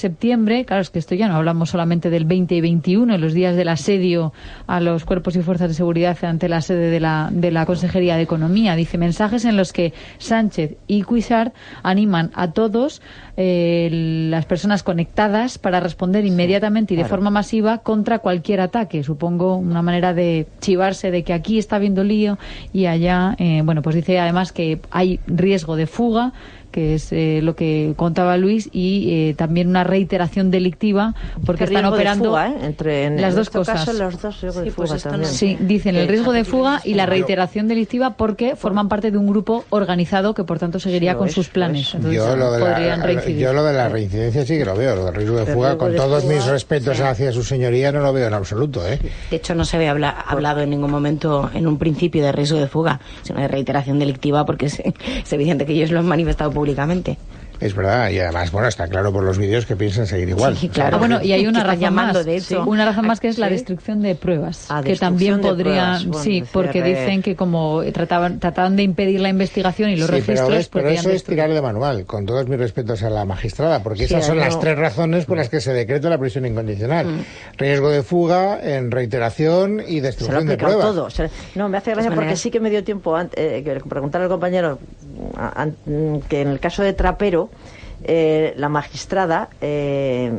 septiembre, claro, es que esto ya no hablamos solamente del veinte y veintiuno, los días del asedio a los cuerpos y fuerzas de seguridad ante la sede de la, de la Consejería de Economía. Dice, mensajes en los que Sánchez y Cuixart animan a todos eh, las personas conectadas para responder inmediatamente y de claro. forma masiva contra cualquier ataque. Supongo una manera de chivarse de que aquí está habiendo lío y allá, eh, bueno, pues dice además que hay riesgo de fuga, que es eh, lo que contaba Luis, y eh, también una reiteración delictiva, porque están operando de fuga, ¿eh? Entre, en, las en dos cosas. Caso, los dos riesgos sí, de fuga pues también. no, sí, dicen el riesgo de fuga y la reiteración delictiva porque forman parte de un grupo organizado que por tanto seguiría sí, con es, sus planes. Entonces, yo, lo de podrían la, reincidir. yo lo de la reincidencia sí que lo veo, lo del riesgo de fuga, riesgo con de todos fuga, mis respetos sí. hacia su señoría, no lo veo en absoluto. ¿eh? De hecho, no se había habla, hablado en ningún momento, en un principio, de riesgo de fuga, sino de reiteración delictiva, porque es, es evidente que ellos lo han manifestado públicamente. Es verdad, y además, bueno, está claro por los vídeos que piensan seguir igual. Sí, claro. Ah, bueno, y hay una razón más, de hecho. una razón más que es la destrucción de pruebas, ah, que también podrían, bueno, sí, porque decir, dicen que como trataban, trataban de impedir la investigación y los sí, registros, pero, ves, pero eso destruir. es tirar de manual, con todos mis respetos a la magistrada, porque sí, esas son no. las tres razones por las que se decreta la prisión incondicional. Mm. Riesgo de fuga, en reiteración y destrucción de pruebas. Todo. No, me hace gracia porque sí que me dio tiempo antes, eh, preguntarle al compañero a, a, que en el caso de Trapero, Eh, la magistrada eh,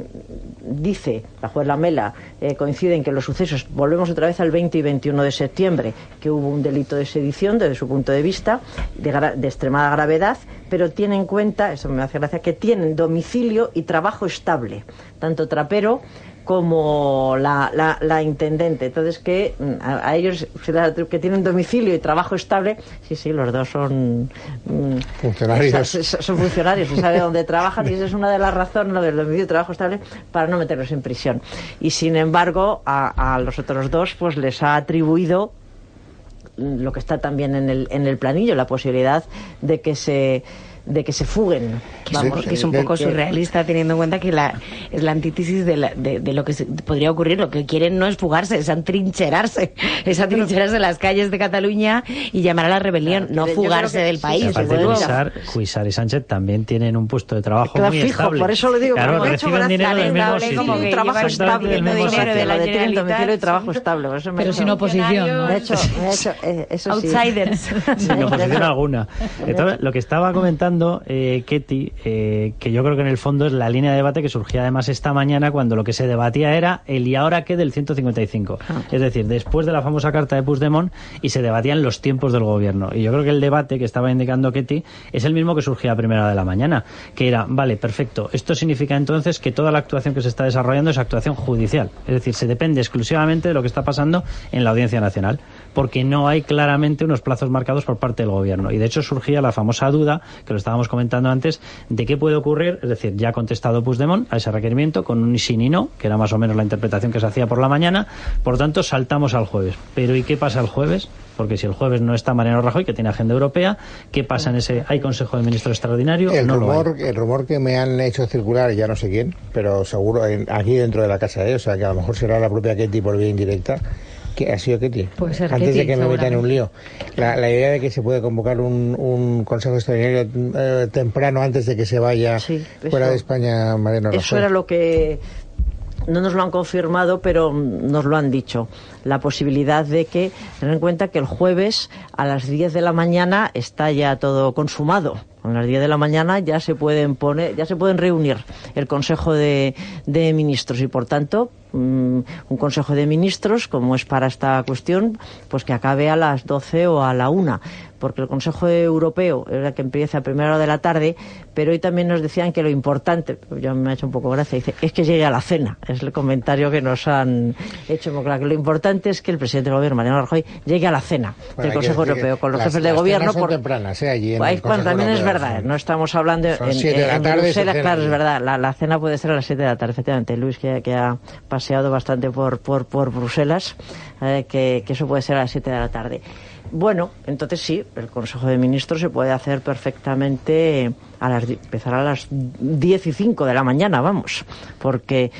dice, la juez Lamela eh, coincide en que los sucesos, volvemos otra vez al veinte y veintiuno de septiembre, que hubo un delito de sedición desde su punto de vista de, gra de extremada gravedad, pero tiene en cuenta, eso me hace gracia, que tienen domicilio y trabajo estable, tanto Trapero como la, la, la intendente. Entonces que a, a ellos que tienen domicilio y trabajo estable, sí, sí, los dos son funcionarios, son, son funcionarios, se sabe dónde trabajan y esa es una de las razones, lo del domicilio y trabajo estable, para no meterlos en prisión. Y sin embargo a, a los otros dos pues les ha atribuido lo que está también en el, en el planillo, la posibilidad de que se de que se fuguen. Vamos, sí, que es un poco surrealista teniendo en cuenta que la, es la antítesis de, la, de, de lo que se, podría ocurrir. Lo que quieren no es fugarse, es atrincherarse, es atrincherarse en las calles de Cataluña y llamar a la rebelión, claro, no fugarse del sí, país. Cuixart y Sánchez también tienen un puesto de trabajo muy fijo, estable. Por eso lo digo, claro, como reciben dinero del mismo sitio. Como que trabajo estable, del mismo dinero de la tienen domicilio y trabajo sí. estable. Por eso me pero sin oposición, ¿no? De hecho, de hecho eh, eso outsiders. Sí. Sin oposición alguna. Entonces, lo que estaba comentando eh, Ketty, eh, que yo creo que en el fondo es la línea de debate que surgía además esta mañana cuando lo que se debatía era el y ahora qué del ciento cincuenta y cinco. Ah. Es decir, después de la famosa carta de Puigdemont, y se debatían los tiempos del gobierno. Y yo creo que el debate que estaba indicando Ketty es el mismo que surgía a primera hora de la mañana, que era, vale, perfecto, esto significa entonces que toda la actuación que se está desarrollando es actuación judicial. Es decir, se depende exclusivamente de lo que está pasando en la Audiencia Nacional, porque no hay claramente unos plazos marcados por parte del gobierno. Y de hecho surgía la famosa duda, que lo estábamos comentando antes, de qué puede ocurrir. Es decir, ya ha contestado Puigdemont a ese requerimiento con un sí ni no, que era más o menos la interpretación que se hacía por la mañana. Por tanto, saltamos al jueves. Pero ¿y qué pasa el jueves? Porque si el jueves no está Mariano Rajoy, que tiene agenda europea, ¿qué pasa en ese? ¿Hay Consejo de Ministros extraordinario? El, no rumor, lo hay. el rumor que me han hecho circular, ya no sé quién, pero seguro en, aquí dentro de la casa de ellos, o sea que a lo mejor será la propia Ketty por vía indirecta, que ha sido Ketty, puede ser antes Ketty, de que me metan en un lío. La, la idea de que se puede convocar un, un consejo extraordinario eh, temprano antes de que se vaya sí, fuera de España Mariano Rajoy. Eso era lo que no nos lo han confirmado, pero nos lo han dicho. La posibilidad de que, tener en cuenta que el jueves a las diez de la mañana está ya todo consumado. A las diez de la mañana ya se pueden poner, ya se pueden reunir el Consejo de, de Ministros y, por tanto, um, un Consejo de Ministros, como es para esta cuestión, pues que acabe a las doce o a la una. Porque el Consejo Europeo es el que empieza a primera hora de la tarde, pero hoy también nos decían que lo importante, yo me ha hecho un poco gracia, dice, es que llegue a la cena. Es el comentario que nos han hecho muy claro, que lo importante es que el presidente del gobierno, Mariano Rajoy, llegue a la cena bueno, del Consejo Europeo con los las, jefes de las gobierno. Son por tempranas, ¿eh? Allí en ahí, el bueno, también Europeo, es verdad, son, no estamos hablando son en, siete de la en tarde, Bruselas, claro, allí. Es verdad, la, la cena puede ser a las siete de la tarde, efectivamente. Luis, que, que ha paseado bastante por, por, por Bruselas, eh, que, que eso puede ser a las siete de la tarde. Bueno, entonces sí, el Consejo de Ministros se puede hacer perfectamente a las empezar a las diez y cinco de la mañana, vamos, porque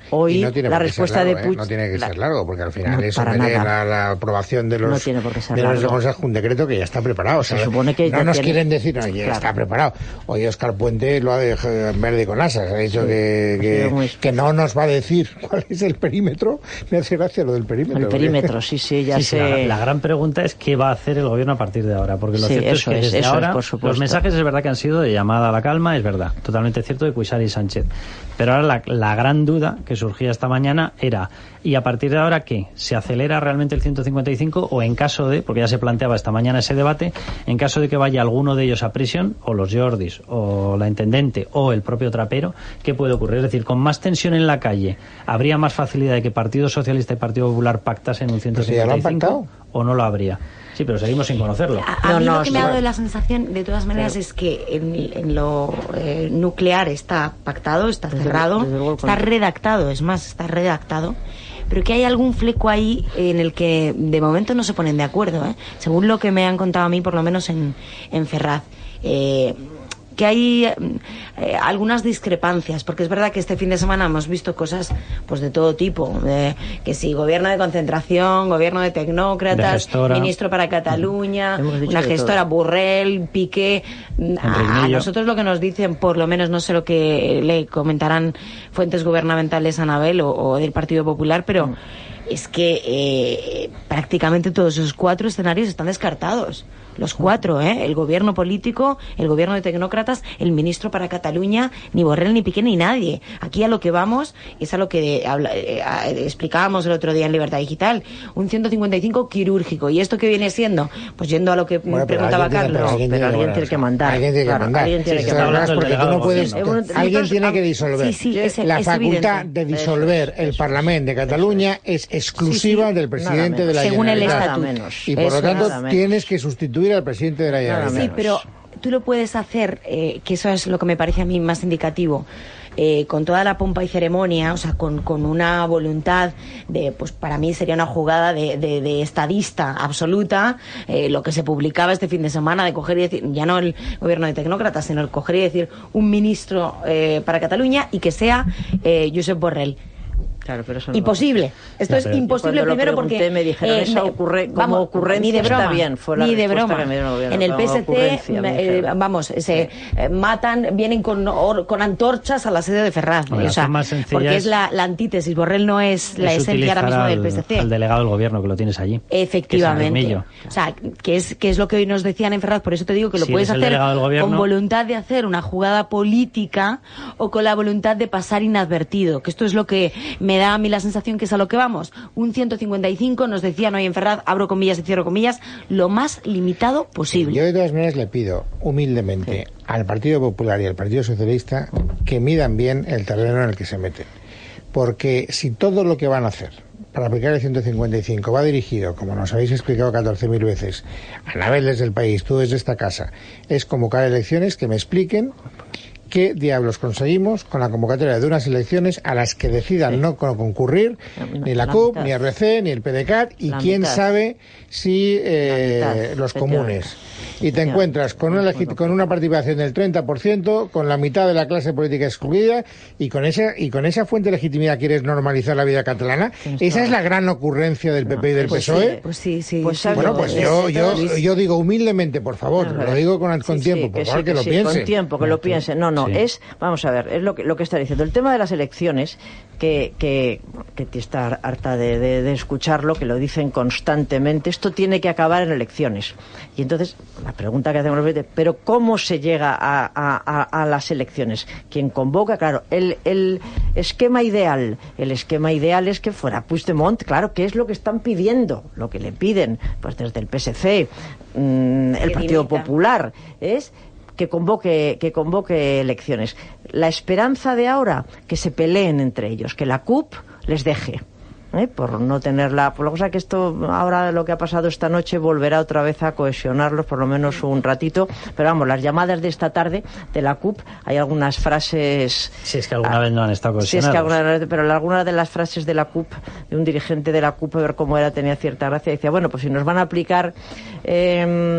Hoy no la respuesta largo, de Puig... ¿eh? No tiene que la... ser largo, porque al final no, es someter a la aprobación de los, no tiene por qué ser de los largo. consejos un decreto que ya está preparado. Se o sea, supone que no nos tiene... quieren decir, no, ya claro. está preparado. Hoy Óscar Puente lo ha dejado en verde con asas, ha dicho sí, que, que, muy... que no nos va a decir cuál es el perímetro. Me hace gracia lo del perímetro. El perímetro, sí, sí, ya sí, sé. Sí, la, la gran pregunta es qué va a hacer el gobierno a partir de ahora, porque lo sí, cierto es que desde es, ahora es, los mensajes es verdad que han sido de llamada a la calma, es verdad, totalmente cierto, de Cuixart y Sánchez. Pero ahora la, la gran duda que surgía esta mañana era, ¿y a partir de ahora qué? ¿Se acelera realmente el ciento cincuenta y cinco o en caso de, porque ya se planteaba esta mañana ese debate, en caso de que vaya alguno de ellos a prisión, o los Jordis, o la intendente, o el propio Trapero, ¿qué puede ocurrir? Es decir, con más tensión en la calle, ¿habría más facilidad de que Partido Socialista y Partido Popular pactasen un ciento cincuenta y cinco o no lo habría? Sí, pero seguimos sin conocerlo. A, a no, mí no, lo que sí. me ha dado la sensación, de todas maneras, sí. es que en, en lo eh, nuclear está pactado, está desde, cerrado, desde luego, está redactado, es más, está redactado, pero que hay algún fleco ahí en el que de momento no se ponen de acuerdo, ¿eh? Según lo que me han contado a mí, por lo menos en, en Ferraz. Eh, que hay eh, algunas discrepancias, porque es verdad que este fin de semana hemos visto cosas pues de todo tipo, eh, que si gobierno de concentración, gobierno de tecnócratas, de ministro para Cataluña, una gestora, Borrell, Piqué, a, a nosotros lo que nos dicen, por lo menos no sé lo que le comentarán fuentes gubernamentales a Anabel o, o del Partido Popular, pero mm. es que eh, prácticamente todos esos cuatro escenarios están descartados. Los cuatro, ¿eh? El gobierno político, el gobierno de tecnócratas, el ministro para Cataluña, ni Borrell, ni Piqué, ni nadie. Aquí a lo que vamos es a lo que habla, eh, explicábamos el otro día en Libertad Digital, un ciento cincuenta y cinco quirúrgico. ¿Y esto qué viene siendo? Pues yendo a lo que bueno, preguntaba Carlos. Tiene, pero alguien tiene que mandar. Alguien tiene que claro, mandar. Alguien tiene sí, que sí, mandar. Porque tú no puedes... Sí, alguien tiene que disolver. Sí, sí, es, la es facultad evidente. de disolver eso, el eso, Parlamento de Cataluña eso, es exclusiva sí, sí, del presidente de la Según Generalitat. el estatuto. Y por eso, lo tanto tienes que sustituir al presidente de la Generalitat. Sí, pero tú lo puedes hacer, eh, que eso es lo que me parece a mí más indicativo, eh, con toda la pompa y ceremonia, o sea, con, con una voluntad de, pues para mí sería una jugada de, de, de estadista absoluta, eh, lo que se publicaba este fin de semana, de coger y decir, ya no el gobierno de tecnócratas, sino el coger y decir un ministro eh, para Cataluña y que sea eh, Josep Borrell. Claro, pero eso no imposible. Esto no, es imposible primero porque me dijeron eh, eso ocurre como vamos, ocurrencia ni de broma, está bien, fue la ni de broma. Que me dieron el gobierno, en el P S C eh, vamos, se sí. eh, matan, vienen con or, con antorchas a la sede de Ferraz, bueno, o sea, porque es la, la antítesis. Borrell no es, es la esencia ahora mismo al, del P S C. Al delegado del gobierno que lo tienes allí. Efectivamente. O sea, que es que es lo que hoy nos decían en Ferraz, por eso te digo que lo si puedes hacer gobierno, con voluntad de hacer una jugada política o con la voluntad de pasar inadvertido, que esto es lo que me da a mí la sensación que es a lo que vamos. Un ciento cincuenta y cinco, nos decían hoy en Ferraz, abro comillas y cierro comillas, lo más limitado posible. Yo de todas maneras le pido humildemente sí. al Partido Popular y al Partido Socialista que midan bien el terreno en el que se meten. Porque si todo lo que van a hacer para aplicar el ciento cincuenta y cinco va dirigido, como nos habéis explicado catorce mil veces, a Anabel desde el país, tú desde esta casa, es convocar elecciones, que me expliquen ¿qué diablos conseguimos con la convocatoria de unas elecciones a las que decidan sí. no concurrir ni la, la C U P, mitad. Ni R C, ni el P D C A T y la quién mitad. Sabe si eh, mitad, los comunes? Y te encuentras con una, con una participación del treinta por ciento, con la mitad de la clase política excluida y con esa y con esa fuente de legitimidad quieres normalizar la vida catalana. Esa es la gran ocurrencia del P P y del pues P S O E. Sí, pues sí, sí. Pues bueno, pues yo, yo, yo digo humildemente, por favor, lo digo con, con sí, tiempo, sí, por que favor, sí, que, que lo sí, piensen. Con tiempo, que lo piensen. No, no, sí. es, vamos a ver, es lo que, lo que está diciendo. El tema de las elecciones, que, que, que te está harta de, de, de escucharlo, que lo dicen constantemente, esto tiene que acabar en elecciones. Y entonces, la pregunta que hacemos, pero ¿cómo se llega a, a, a, a las elecciones? ¿Quién convoca? Claro, el, el esquema ideal, el esquema ideal es que fuera Puigdemont, claro, ¿qué es lo que están pidiendo? Lo que le piden, pues desde el P S C, mmm, el Partido Popular, es que convoque, que convoque elecciones. La esperanza de ahora, que se peleen entre ellos, que la C U P les deje. ¿Eh? Por no tenerla, por lo que sea que esto ahora lo que ha pasado esta noche volverá otra vez a cohesionarlos por lo menos un ratito, pero vamos, las llamadas de esta tarde de la C U P, hay algunas frases, si es que alguna ah, vez no han estado cohesionados, si es que alguna vez, pero algunas de las frases de la C U P, de un dirigente de la C U P, a ver cómo era, tenía cierta gracia, decía, bueno, pues si nos van a aplicar eh,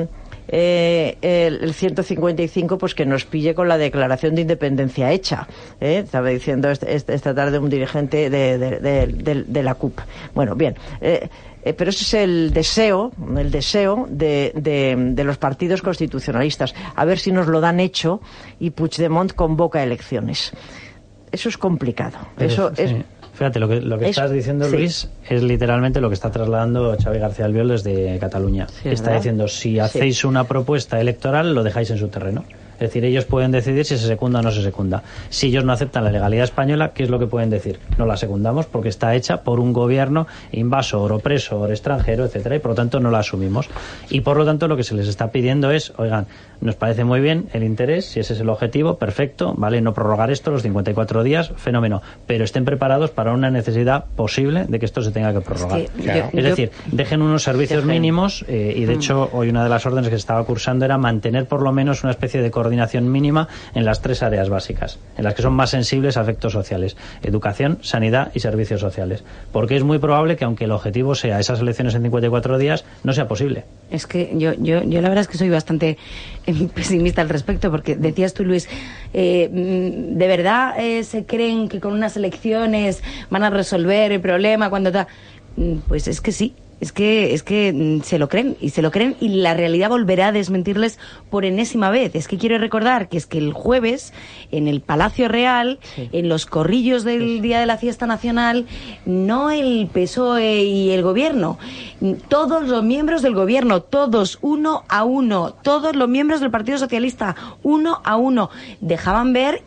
eh, el, el ciento cincuenta y cinco, pues que nos pille con la declaración de independencia hecha. ¿eh? Estaba diciendo este, este, esta tarde un dirigente de, de, de, de, de la C U P. Bueno, bien. Eh, Eh, pero ese es el deseo, el deseo de, de, de los partidos constitucionalistas. A ver si nos lo dan hecho y Puigdemont convoca elecciones. Eso es complicado. Pero, Eso sí. es... Fíjate, lo que, lo que es, estás diciendo, sí. Luis, es literalmente lo que está trasladando Xavi García Albiol desde Cataluña. Sí, está ¿verdad? Diciendo, si hacéis sí. una propuesta electoral, lo dejáis en su terreno. Es decir, ellos pueden decidir si se secunda o no se secunda. Si ellos no aceptan la legalidad española, ¿qué es lo que pueden decir? No la secundamos porque está hecha por un gobierno invasor, opresor, extranjero, etcétera, y por lo tanto no la asumimos. Y por lo tanto lo que se les está pidiendo es, oigan, nos parece muy bien el interés, si ese es el objetivo, perfecto, vale, no prorrogar esto los cincuenta y cuatro días, fenómeno, pero estén preparados para una necesidad posible de que esto se tenga que prorrogar. Es, que, claro. es decir, dejen unos servicios dejen. mínimos eh, y de hecho hoy una de las órdenes que se estaba cursando era mantener por lo menos una especie de coordinación mínima en las tres áreas básicas, en las que son más sensibles a efectos sociales: educación, sanidad y servicios sociales. Porque es muy probable que aunque el objetivo sea esas elecciones en cincuenta y cuatro días, no sea posible. Es que yo, yo, yo la verdad es que soy bastante pesimista al respecto, porque decías tú, Luis, eh, ¿de verdad eh, se creen que con unas elecciones van a resolver el problema cuando ta...? Pues es que sí. Es que, es que se lo creen, y se lo creen, y la realidad volverá a desmentirles por enésima vez. Es que quiero recordar que es que el jueves, en el Palacio Real, sí. en los corrillos del sí. Día de la Fiesta Nacional, no el P S O E y el Gobierno, todos los miembros del Gobierno, todos, uno a uno, todos los miembros del Partido Socialista, uno a uno, dejaban ver,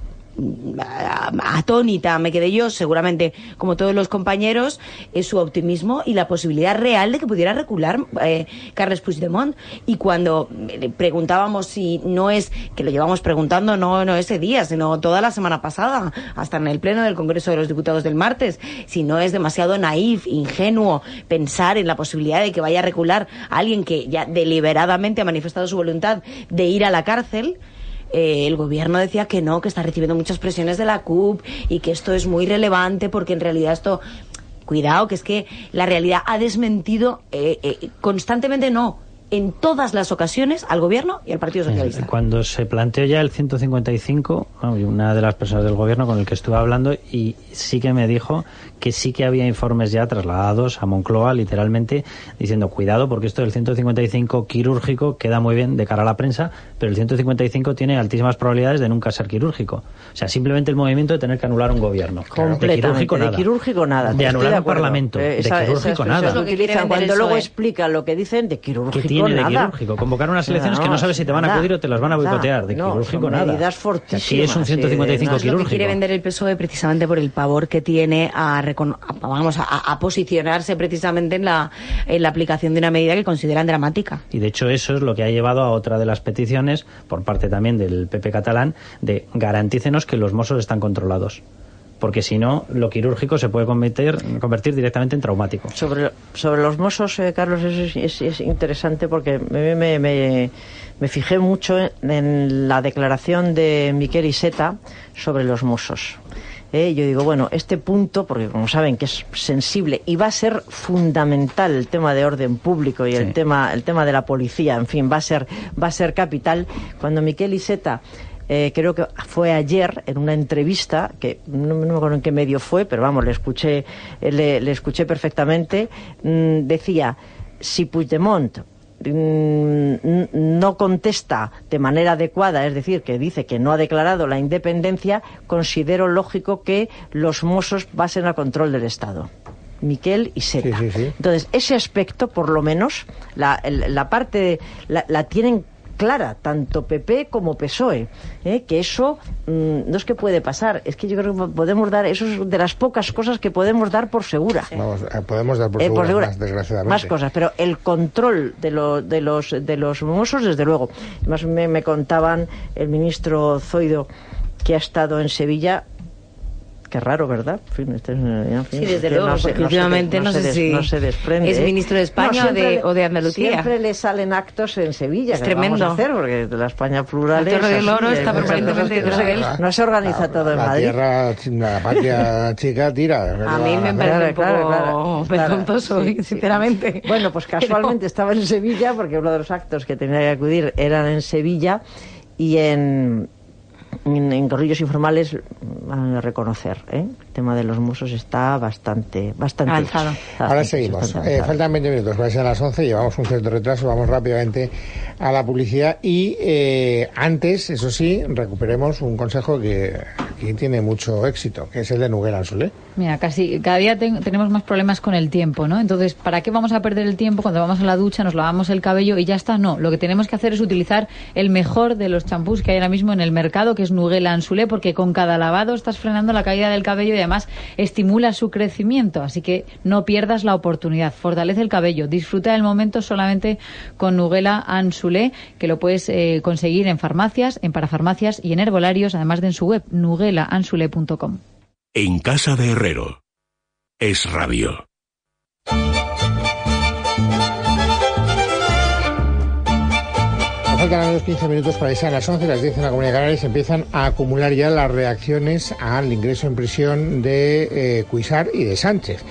atónita me quedé yo, seguramente como todos los compañeros, es su optimismo y la posibilidad real de que pudiera recular eh, Carles Puigdemont. Y cuando le preguntábamos si no es, que lo llevamos preguntando no, no ese día, sino toda la semana pasada, hasta en el pleno del Congreso de los Diputados del martes, si no es demasiado naif, ingenuo pensar en la posibilidad de que vaya a recular a alguien que ya deliberadamente ha manifestado su voluntad de ir a la cárcel. Eh, el gobierno decía que no, que está recibiendo muchas presiones de la C U P y que esto es muy relevante porque en realidad esto... Cuidado, que es que la realidad ha desmentido eh, eh, constantemente, no, en todas las ocasiones, al gobierno y al Partido Socialista. Cuando se planteó ya el ciento cincuenta y cinco, una de las personas del gobierno con el que estuve hablando, y sí que me dijo que sí que había informes ya trasladados a Moncloa, literalmente, diciendo, cuidado, porque esto del ciento cincuenta y cinco quirúrgico queda muy bien de cara a la prensa, pero el ciento cincuenta y cinco tiene altísimas probabilidades de nunca ser quirúrgico. O sea, simplemente el movimiento de tener que anular un gobierno. Completamente. De quirúrgico nada. De quirúrgico nada. De anular un parlamento. Eh, esa, de quirúrgico esa nada. Es lo que utilizan cuando luego explican lo que dicen, de quirúrgico ¿Qué tiene nada. de quirúrgico? Convocar unas elecciones no, no, que no sabes si te van a acudir o te las van a boicotear. De no, quirúrgico nada. Medidas fortísimas. Aquí es un ciento cincuenta y cinco no, quirúrgico. Es lo que quiere vender el P S O E precisamente por el pavor que tiene a, a vamos a, a posicionarse precisamente en la, en la aplicación de una medida que consideran dramática. Y de hecho eso es lo que ha llevado a otra de las peticiones, por parte también del P P catalán, de garantícenos que los Mossos están controlados. Porque si no, lo quirúrgico se puede convertir, convertir directamente en traumático. Sobre, sobre los Mossos, eh, Carlos, es, es, es interesante porque me, me, me, me fijé mucho en, en la declaración de Miquel Iceta sobre los Mossos. Eh, yo digo, bueno, este punto, porque como saben que es sensible y va a ser fundamental el tema de orden público y sí. el tema el tema de la policía, en fin, va a ser va a ser capital. Cuando Miquel Iceta, eh, creo que fue ayer en una entrevista, que no, no me acuerdo en qué medio fue, pero vamos, le escuché le, le escuché perfectamente, mmm, decía, si Puigdemont no contesta de manera adecuada, es decir, que dice que no ha declarado la independencia, considero lógico que los Mossos pasen al control del Estado. Miquel Iceta. Sí, sí, sí. Entonces, ese aspecto, por lo menos, la, la parte la, la tienen clara, tanto P P como P S O E, ¿eh? Que eso mmm, no es que puede pasar, es que yo creo que podemos dar, eso es de las pocas cosas que podemos dar por segura. Sí. Vamos, podemos dar por, eh, segura, por segura, más desgraciadamente. Más cosas, pero el control de, lo, de los de los Mossos, desde luego. Además, me, me contaban el ministro Zoido, que ha estado en Sevilla, Qué raro, ¿verdad? En fin, este es, en fin, sí, desde luego, no sé, últimamente no, no, no sé si no se desprende, es ministro de España no, o, de, o de Andalucía. Siempre le salen actos en Sevilla, es que tremendo. Vamos a hacer, porque la España plural es el oro está permanentemente detrás de él. No se organiza la, todo en la Madrid. Tierra, la patria chica tira. A mí me parece claro, un poco claro, vergonzoso, claro, sí, sinceramente. Sí. Bueno, pues casualmente Pero... estaba en Sevilla, porque uno de los actos que tenía que acudir eran en Sevilla, y en... En, en Corrillos Informales van a reconocer, ¿eh? El tema de los Mossos está bastante bastante avanzado. Bastante, Ahora seguimos. Eh, faltan veinte minutos, va a ser a las once, llevamos un cierto retraso, vamos rápidamente a la publicidad y eh, antes, eso sí, recuperemos un consejo que, que tiene mucho éxito, que es el de Nuguel Ansulé. Mira, casi cada día te, tenemos más problemas con el tiempo, ¿no? Entonces, ¿para qué vamos a perder el tiempo cuando vamos a la ducha, nos lavamos el cabello y ya está? No, lo que tenemos que hacer es utilizar el mejor de los champús que hay ahora mismo en el mercado, que es Nuguel Ansulé, porque con cada lavado estás frenando la caída del cabello y además estimula su crecimiento, así que no pierdas la oportunidad, fortalece el cabello, disfruta del momento solamente con Nuguel Ansulé, que lo puedes eh, conseguir en farmacias, en parafarmacias y en herbolarios, además de en su web nuguela ansulé punto com. En casa de Herrero es radio. Faltan unos quince minutos para irse a las once, las diez en la Comunidad de Canarias, se empiezan a acumular ya las reacciones al ingreso en prisión de eh, Cuixart y de Sánchez.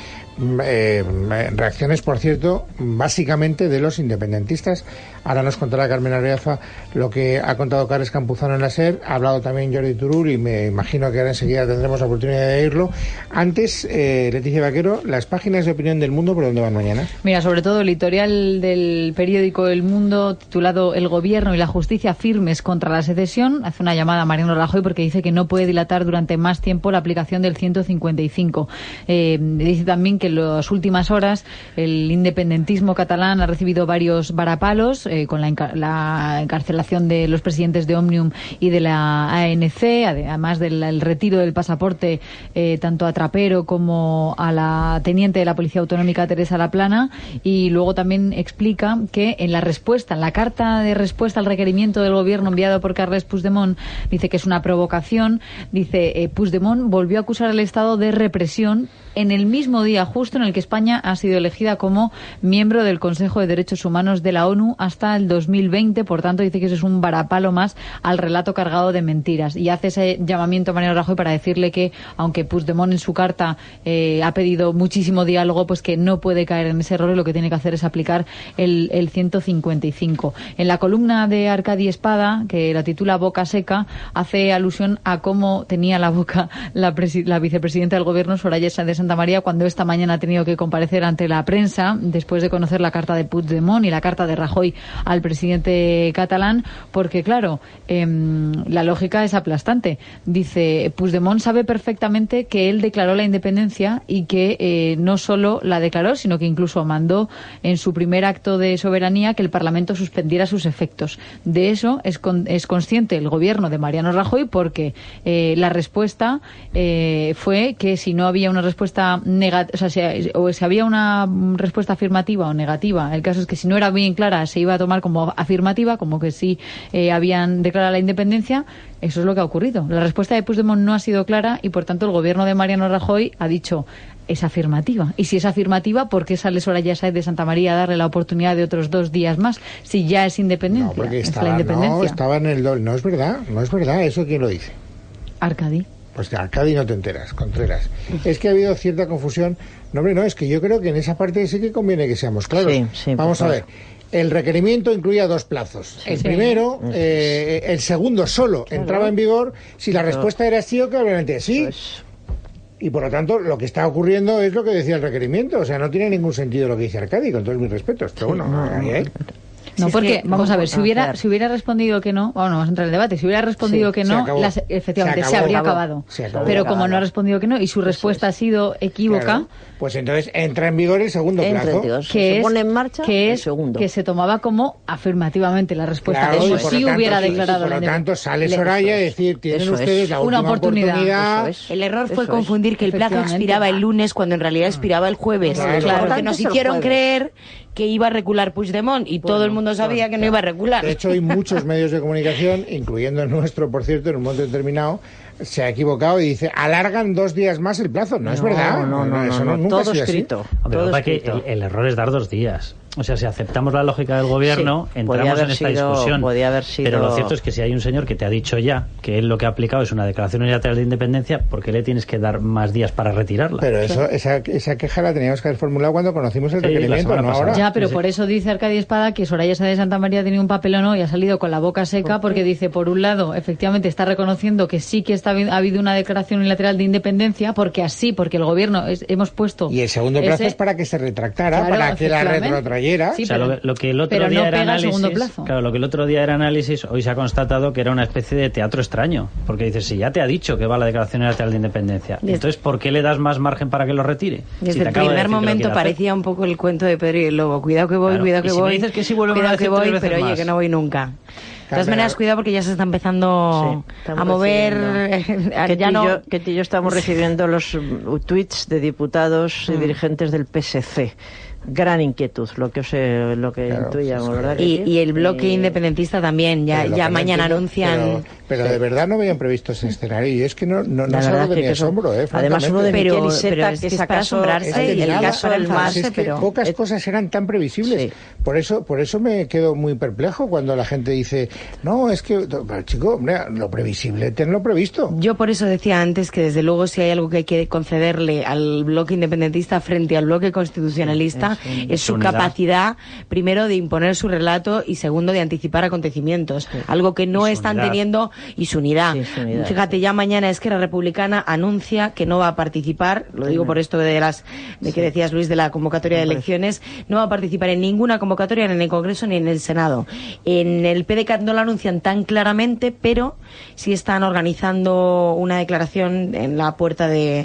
Eh, reacciones, por cierto, básicamente de los independentistas. Ahora nos contará Carmen Arreaza lo que ha contado Carles Campuzano en la SER. Ha hablado también Jordi Turull y me imagino que ahora enseguida tendremos la oportunidad de oírlo. Antes, eh, Leticia Vaquero, las páginas de opinión del Mundo, ¿por dónde van mañana? Mira, sobre todo el editorial del periódico El Mundo, titulado El Gobierno y la Justicia firmes contra la secesión, hace una llamada a Mariano Rajoy porque dice que no puede dilatar durante más tiempo la aplicación del ciento cincuenta y cinco. Eh, dice también que en las últimas horas el independentismo catalán ha recibido varios varapalos eh, con la, encar la encarcelación de los presidentes de Òmnium y de la A N C, además del el retiro del pasaporte eh, tanto a Trapero como a la teniente de la Policía Autonómica Teresa Laplana, y luego también explica que en la respuesta, en la carta de respuesta al requerimiento del gobierno enviado por Carles Puigdemont, dice que es una provocación, dice eh, Puigdemont volvió a acusar al Estado de represión en el mismo día justo en el que España ha sido elegida como miembro del Consejo de Derechos Humanos de la ONU hasta el dos mil veinte. Por tanto, dice que eso es un varapalo más al relato cargado de mentiras. Y hace ese llamamiento a Mariano Rajoy para decirle que, aunque Puigdemont en su carta eh, ha pedido muchísimo diálogo, pues que no puede caer en ese error y lo que tiene que hacer es aplicar el, el ciento cincuenta y cinco. En la columna de Arcadi Espada, que la titula Boca Seca, hace alusión a cómo tenía la boca la, la vicepresidenta del Gobierno, Soraya Sáenz de Santa María, cuando esta mañana ha tenido que comparecer ante la prensa después de conocer la carta de Puigdemont y la carta de Rajoy al presidente catalán, porque claro, eh, la lógica es aplastante. Dice, Puigdemont sabe perfectamente que él declaró la independencia y que eh, no solo la declaró, sino que incluso mandó en su primer acto de soberanía que el Parlamento suspendiera sus efectos. De eso es, con, es consciente el gobierno de Mariano Rajoy, porque eh, la respuesta eh, fue que si no había una respuesta negativa, o sea, si, o si había una respuesta afirmativa o negativa, el caso es que si no era bien clara se iba a tomar como afirmativa, como que sí eh, habían declarado la independencia. Eso es lo que ha ocurrido. La respuesta de Puigdemont no ha sido clara y por tanto el gobierno de Mariano Rajoy ha dicho es afirmativa. Y si es afirmativa, ¿por qué sale Soraya Sáenz de Santa María a darle la oportunidad de otros dos días más si ya es independencia? No, porque estaba, es la independencia. No, estaba en el doble. No es verdad, no es verdad. ¿Eso quién lo dice? Arcadi. Pues que Arcadi no te enteras, Contreras. Es que ha habido cierta confusión. No, hombre, no, es que yo creo que en esa parte sí que conviene que seamos claros. Sí, sí, Vamos a ver. El requerimiento incluía dos plazos. El sí. primero, eh, el segundo solo claro. entraba en vigor si la claro. respuesta era sí o que obviamente sí. Pues... Y por lo tanto, lo que está ocurriendo es lo que decía el requerimiento. O sea, no tiene ningún sentido lo que dice Arcadi, con todos mis respetos. Pero bueno, no, ahí hay. No, si porque, es que, vamos a ver, si hubiera, hacer? si hubiera respondido que no, bueno, vamos a entrar en el debate, si hubiera respondido sí, que no, las, efectivamente, se, acabó, se habría acabado. Se acabó, pero como no ha respondido que no y su respuesta es. ha sido equívoca, claro, pues entonces entra en vigor el segundo plazo. Dios, que se es, pone en marcha que el es, segundo. Que se tomaba como afirmativamente la respuesta, claro, como si tanto, hubiera declarado la independencia. Por lo tanto, sale Soraya a decir, tienen eso ustedes es. la última una oportunidad. oportunidad. Es. El error fue eso confundir es. que el plazo expiraba el lunes cuando en realidad expiraba el jueves. Claro, claro, porque nos hicieron creer que iba a recular Puigdemont y todo el el mundo sabía que no iba a recular. De hecho, hay muchos medios de comunicación, incluyendo el nuestro, por cierto, en un momento determinado, se ha equivocado y dice, alargan dos días más el plazo. No, no es verdad. No, no, no, eso no, no, nunca todo ha sido escrito. así. Todo escrito. Que el, el error es dar dos días. O sea, si aceptamos la lógica del gobierno, sí, entramos en esta sido, discusión. Podía haber sido... Pero lo cierto es que si hay un señor que te ha dicho ya que él lo que ha aplicado es una declaración unilateral de independencia, ¿por qué le tienes que dar más días para retirarla? Pero eso, esa, esa queja la teníamos que haber formulado cuando conocimos el sí, requerimiento, no ahora. Ya, pero sí, por sí. eso dice Arcadio Espada que Soraya Sáenz de Santa María tenía un papelón hoy y ha salido con la boca seca porque dice, por un lado, efectivamente está reconociendo que sí que está, ha habido una declaración unilateral de independencia, porque así, porque el gobierno es, hemos puesto... Y el segundo plazo ese... es para que se retractara, claro, para que la retrotrayera. Sí, o sea, pero, lo, lo que el otro pero día no era pega análisis, segundo plazo. Claro, lo que el otro día era análisis, hoy se ha constatado que era una especie de teatro extraño, porque dices, si ya te ha dicho que va la declaración unilateral de independencia, desde, entonces ¿por qué le das más margen para que lo retire? Desde si te el primer de momento que parecía un poco el cuento de Pedro y el Lobo, cuidado que voy, claro. cuidado que y si voy, me dices que sí, vuelvo cuidado a que voy, pero oye, más. que no voy nunca. De todas maneras, cuidado porque ya se está empezando sí, a mover. Que ya no... yo, que yo estamos recibiendo los uh, tweets de diputados y mm. dirigentes del P S C. Gran inquietud, lo que os, eh, lo que claro, intuíamos, pues, ¿verdad? Y, y el bloque y... independentista también, ya, ya no mañana entiendo, anuncian... Pero, pero de verdad no habían previsto ese escenario y es que no, no, no es algo de mi asombro, ¿eh? Además uno de pero, Miquel Iceta, pero es que que es para asombrarse, es que el nada, caso del más, es que pero... pocas es... cosas eran tan previsibles. Sí. Por eso por eso me quedo muy perplejo cuando la gente dice, no, es que, chico, hombre, lo previsible, tenlo previsto. Yo por eso decía antes que desde luego si hay algo que hay que concederle al bloque independentista frente al bloque constitucionalista es, es su unidad. Capacidad, primero, de imponer su relato y segundo, de anticipar acontecimientos. Sí. Algo que no están unidad. teniendo, y su unidad. Sí, su unidad. Fíjate, ya mañana Esquerra Republicana anuncia que no va a participar, lo digo por esto de las de que sí. decías, Luis, de la convocatoria de elecciones, no va a participar en ninguna convocatoria, ni en el Congreso ni en el Senado. En el P D C A T no lo anuncian tan claramente, pero sí están organizando una declaración en la puerta de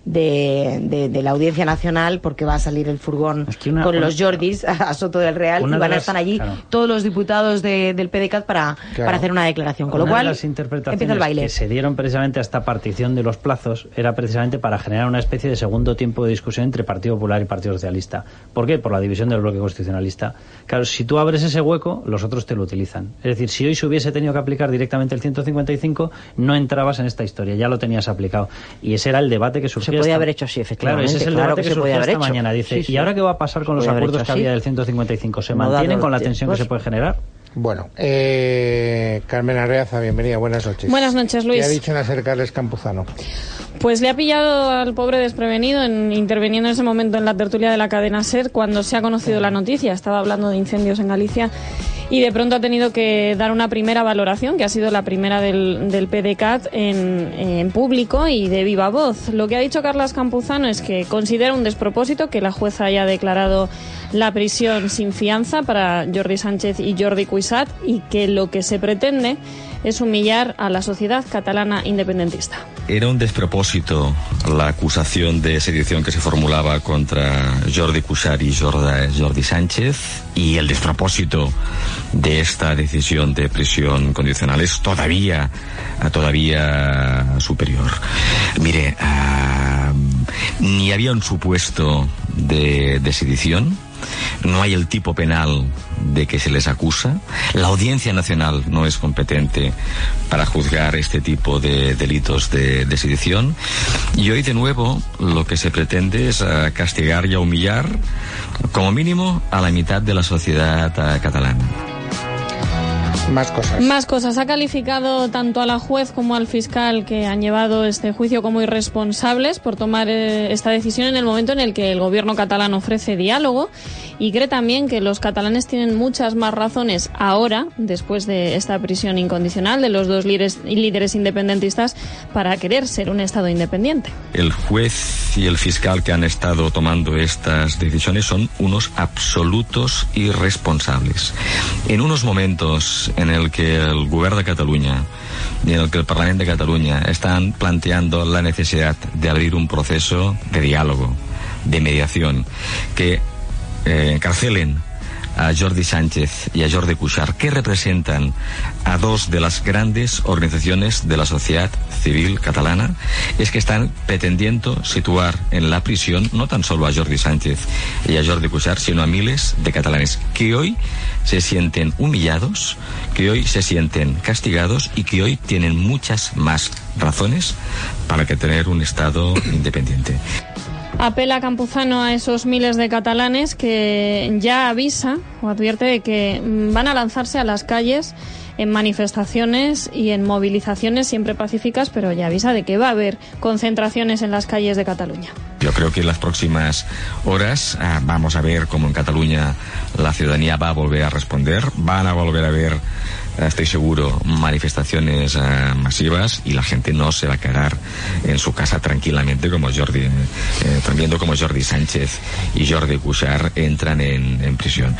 De, de, de la Audiencia Nacional, porque va a salir el furgón es que una, con una, los Jordis a, a Soto del Real y van a estar allí claro. todos los diputados de, del P D C A T para, claro. para hacer una declaración, con una lo cual de las interpretaciones empieza el baile. Que se dieron precisamente a esta partición de los plazos era precisamente para generar una especie de segundo tiempo de discusión entre Partido Popular y Partido Socialista. ¿Por qué? Por la división del bloque constitucionalista. Claro, si tú abres ese hueco, los otros te lo utilizan. Es decir, si hoy se hubiese tenido que aplicar directamente el ciento cincuenta y cinco, no entrabas en esta historia, ya lo tenías aplicado. Y ese era el debate que surgía. Se podía haber hecho así, claro, ese es el claro debate que, que, que surgió esta hecho. mañana. Dice, sí, sí. ¿y ahora qué va a pasar con los acuerdos que había del ciento cincuenta y cinco? ¿Se no mantienen con la tensión pues... que se puede generar? Bueno, eh, Carmen Arreaza, bienvenida, buenas noches. Buenas noches, Luis. ¿Qué ha dicho Nacer Carles Campuzano? Pues le ha pillado al pobre desprevenido en, interviniendo en ese momento en la tertulia de la cadena SER cuando se ha conocido la noticia. Estaba hablando de incendios en Galicia y de pronto ha tenido que dar una primera valoración, que ha sido la primera del, del P D C A T en, en público y de viva voz. Lo que ha dicho Carles Campuzano es que considera un despropósito que la jueza haya declarado la prisión sin fianza para Jordi Sánchez y Jordi Cuixart y que lo que se pretende es humillar a la sociedad catalana independentista. Era un despropósito la acusación de sedición que se formulaba contra Jordi Cuixart y Jordi Sánchez, y el despropósito de esta decisión de prisión condicional es todavía, todavía superior. Mire, uh, ni había un supuesto de, de sedición. No hay el tipo penal de que se les acusa. La Audiencia Nacional no es competente para juzgar este tipo de delitos de, de sedición. Y hoy, de nuevo, lo que se pretende es uh, castigar y humillar, como mínimo, a la mitad de la sociedad uh, catalana. Más cosas. Más cosas. Ha calificado tanto a la juez como al fiscal que han llevado este juicio como irresponsables por tomar eh, esta decisión en el momento en el que el gobierno catalán ofrece diálogo, y cree también que los catalanes tienen muchas más razones ahora, después de esta prisión incondicional de los dos líderes, líderes independentistas, para querer ser un Estado independiente. El juez y el fiscal que han estado tomando estas decisiones son unos absolutos irresponsables. En unos momentos en el que el Govern de Cataluña y en el que el Parlamento de Cataluña están planteando la necesidad de abrir un proceso de diálogo, de mediación, que eh, encarcelen a Jordi Sánchez y a Jordi Cuixart, que representan a dos de las grandes organizaciones de la sociedad civil catalana, es que están pretendiendo situar en la prisión no tan solo a Jordi Sánchez y a Jordi Cuixart, sino a miles de catalanes que hoy se sienten humillados, que hoy se sienten castigados y que hoy tienen muchas más razones para que tener un Estado independiente. Apela Campuzano a esos miles de catalanes que ya avisa o advierte de que van a lanzarse a las calles en manifestaciones y en movilizaciones siempre pacíficas, pero ya avisa de que va a haber concentraciones en las calles de Cataluña. Yo creo que en las próximas horas eh, vamos a ver cómo en Cataluña la ciudadanía va a volver a responder, van a volver a ver, eh, estoy seguro, manifestaciones eh, masivas, y la gente no se va a quedar en su casa tranquilamente como Jordi, eh, viendo como Jordi Sánchez y Jordi Cuixart entran en, en prisión.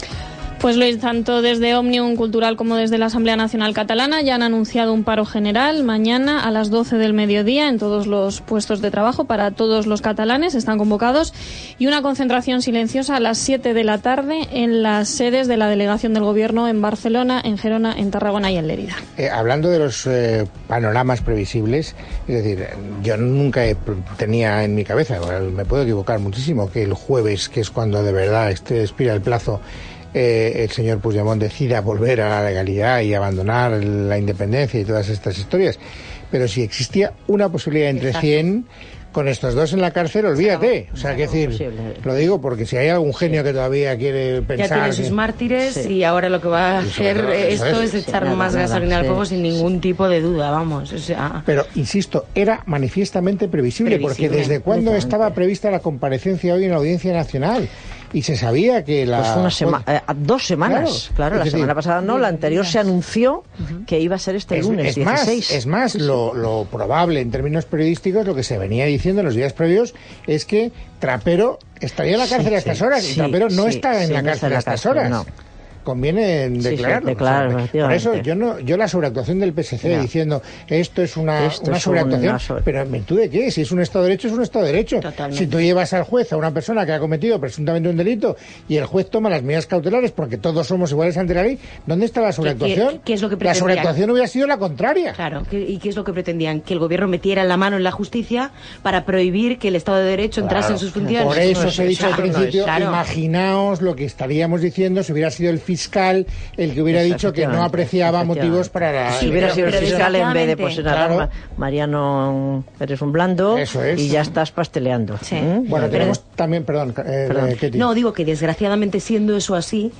Pues Luis, tanto desde Òmnium Cultural como desde la Asamblea Nacional Catalana ya han anunciado un paro general mañana a las doce del mediodía en todos los puestos de trabajo para todos los catalanes, están convocados, y una concentración silenciosa a las siete de la tarde en las sedes de la delegación del Gobierno en Barcelona, en Gerona, en Tarragona y en Lérida. Eh, hablando de los eh, panoramas previsibles, es decir, yo nunca he, tenía en mi cabeza, me puedo equivocar muchísimo, que el jueves, que es cuando de verdad este expira el plazo, Eh, el señor Puigdemont decida volver a la legalidad y abandonar la independencia y todas estas historias. Pero si existía una posibilidad entre cien, con estos dos en la cárcel, olvídate. O sea, que decir, lo digo porque si hay algún genio que todavía quiere pensar... Ya tiene sus que... mártires, sí. Y ahora lo que va a hacer esto es, es echar sí, más nada, gasolina nada, al fuego sí, sin ningún sí. tipo de duda, vamos. O sea... Pero, insisto, era manifiestamente previsible, previsible. Porque ¿desde cuándo estaba prevista la comparecencia hoy en la Audiencia Nacional? Y se sabía que la... Pues una sema eh, dos semanas, claro, claro la decir, semana pasada no, la anterior se anunció uh-huh. que iba a ser este es, lunes es dieciséis. Más, es más, lo, lo probable en términos periodísticos, lo que se venía diciendo en los días previos, es que Trapero estaría en la cárcel sí, a estas sí, horas, sí, y Trapero no sí, está en sí, la cárcel no a estas cárcel, horas. No. Conviene declararlo. Sí, declarar, o sea, por eso yo no yo la sobreactuación del P S C no. diciendo esto es una, esto una es sobreactuación, una sobre... pero ¿en virtud de qué? Si es un Estado de Derecho, es un Estado de Derecho. Totalmente. Si tú llevas al juez a una persona que ha cometido presuntamente un delito y el juez toma las medidas cautelares porque todos somos iguales ante la ley, ¿dónde está la sobreactuación? ¿Qué, qué, qué es lo que la sobreactuación hubiera sido la contraria. Claro, ¿y qué es lo que pretendían? Que el gobierno metiera la mano en la justicia para prohibir que el Estado de Derecho entrase claro. en sus funciones. Por eso os he dicho al principio, claro. imaginaos lo que estaríamos diciendo si hubiera sido el fiscal el que hubiera dicho que no apreciaba motivos para la... Si hubiera sido el fiscal en vez de pues en claro. alarma, Mariano, eres un blando es. y ya estás pasteleando. Sí. ¿Mm? Bueno, pero, tenemos también, perdón, eh, perdón. Eh, no, digo que desgraciadamente siendo eso así,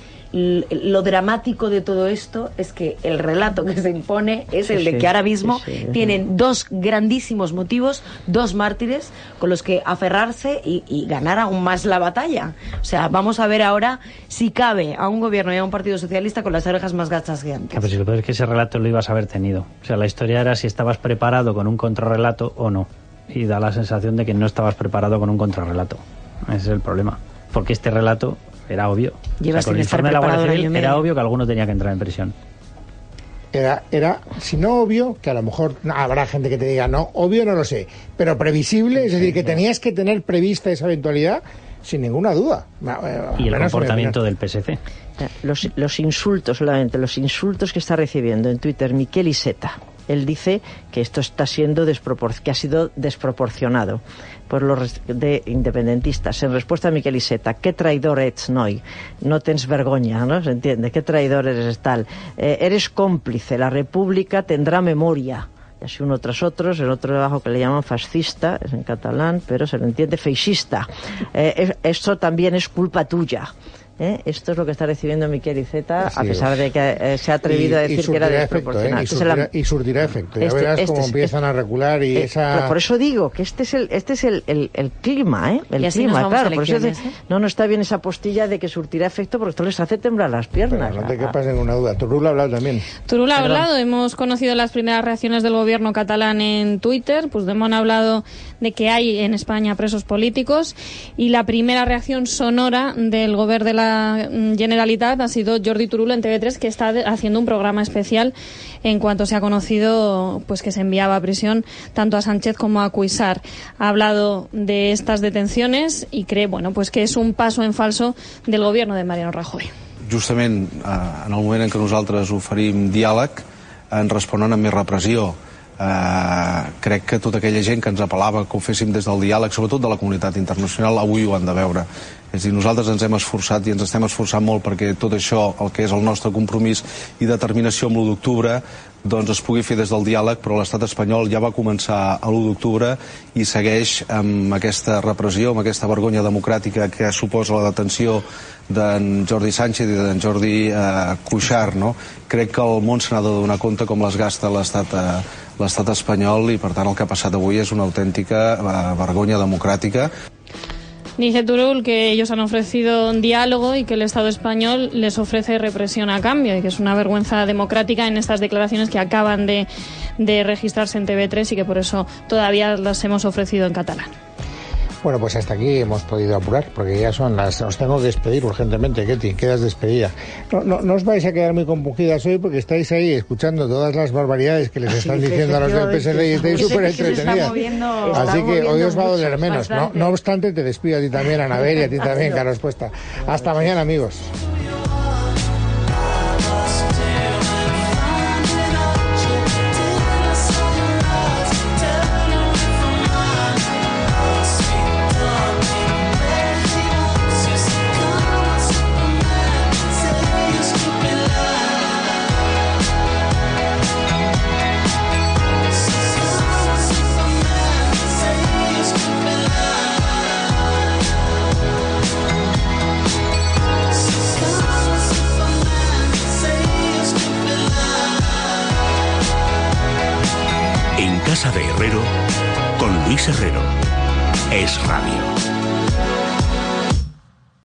lo dramático de todo esto es que el relato que se impone es sí, el de que ahora mismo sí, sí, tienen sí. dos grandísimos motivos, dos mártires con los que aferrarse y, y ganar aún más la batalla. O sea, vamos a ver ahora si cabe a un gobierno y a un partido socialista con las orejas más gachas que antes. Ah, pues si lo peor es que ese relato lo ibas a haber tenido. O sea, la historia era si estabas preparado con un contrarrelato o no. Y da la sensación de que no estabas preparado con un contrarrelato. Ese es el problema. Porque este relato... era obvio. Llevas o sea, con el informe de la Guardia Civil era obvio que alguno tenía que entrar en prisión. Era, era, si no obvio, que a lo mejor no, habrá gente que te diga no, obvio no lo sé, pero previsible, es decir, que tenías que tener prevista esa eventualidad sin ninguna duda. Y el comportamiento del P S C. Los, los insultos, solamente los insultos que está recibiendo en Twitter Miquel Iceta. Él dice que esto está siendo despropor que ha sido desproporcionado por los de independentistas. En respuesta a Miquel Iceta, ¿qué traidor ets, noi? No tens vergonya, ¿no? ¿Se entiende? ¿Qué traidor eres tal? Eh, eres cómplice, la República tendrá memoria. Y así uno tras otro, el otro debajo que le llaman fascista, es en catalán, pero se lo entiende feixista. Eh, esto también es culpa tuya. ¿Eh? Esto es lo que está recibiendo Miquel Iceta, a pesar de que eh, se ha atrevido y, a decir que era desproporcional. Efecto, ¿eh? y, surtirá, la... y surtirá efecto. Ya este, verás este cómo es, empiezan a recular y eh, esa... Por eso digo que este es el, este es el, el, el clima, ¿eh? El clima, claro. Por eso dice, ¿eh? No, no está bien esa postilla de que surtirá efecto porque esto les hace temblar las piernas. Pero no te quepas ninguna duda. Turul ha hablado también. Turul ha hablado. Hemos conocido las primeras reacciones del gobierno catalán en Twitter. Puigdemont ha hablado de que hay en España presos políticos y la primera reacción sonora del gobierno de la la Generalitat ha sido Jordi Turull en T V tres, que está haciendo un programa especial en cuanto se ha conocido pues que se enviaba a prisión tanto a Sánchez como a Cuixart. Ha hablado de estas detenciones y cree bueno pues que es un paso en falso del gobierno de Mariano Rajoy. Justament en el moment en què nosaltres oferim diàleg ens responen amb més repressió. Uh, crec que tota aquella gent que ens apel·lava que ho féssim des del diàleg, sobretot de la comunitat internacional, avui ho han de veure. És a dir, nosaltres ens hem esforçat i ens estem esforçant molt perquè tot això, el que és el nostre compromís i determinació amb l'u d'octubre, doncs es pugui fer des del diàleg, però l'estat espanyol ja va començar a l'u d'octubre i segueix amb aquesta repressió, amb aquesta vergonya democràtica que suposa la detenció d'en Jordi Sánchez i d'en Jordi eh, Cuixart, no? Crec que el món se n'ha de donar compte com les gasta l'estat eh, l'estat espanyol i per tant el que ha passat avui és una autèntica eh, vergonya democràtica. Dice Turull que ellos han ofrecido un diálogo y que el Estado español les ofrece represión a cambio y que es una vergüenza democrática en estas declaraciones que acaban de, de registrarse en T V tres y que por eso todavía las hemos ofrecido en catalán. Bueno, pues hasta aquí hemos podido apurar, porque ya son las... Os tengo que despedir urgentemente, Ketty, quedas despedida. No, no, no os vais a quedar muy compungidas hoy porque estáis ahí escuchando todas las barbaridades que les están sí, diciendo a los del P S D y estáis súper entretenidas. Así que hoy os va a doler menos. No, no obstante, te despido a ti también, Anabel, y a ti también, Carlos Puesta. Hasta mañana, amigos. Casa de Herrero con Luis Herrero. Es Radio.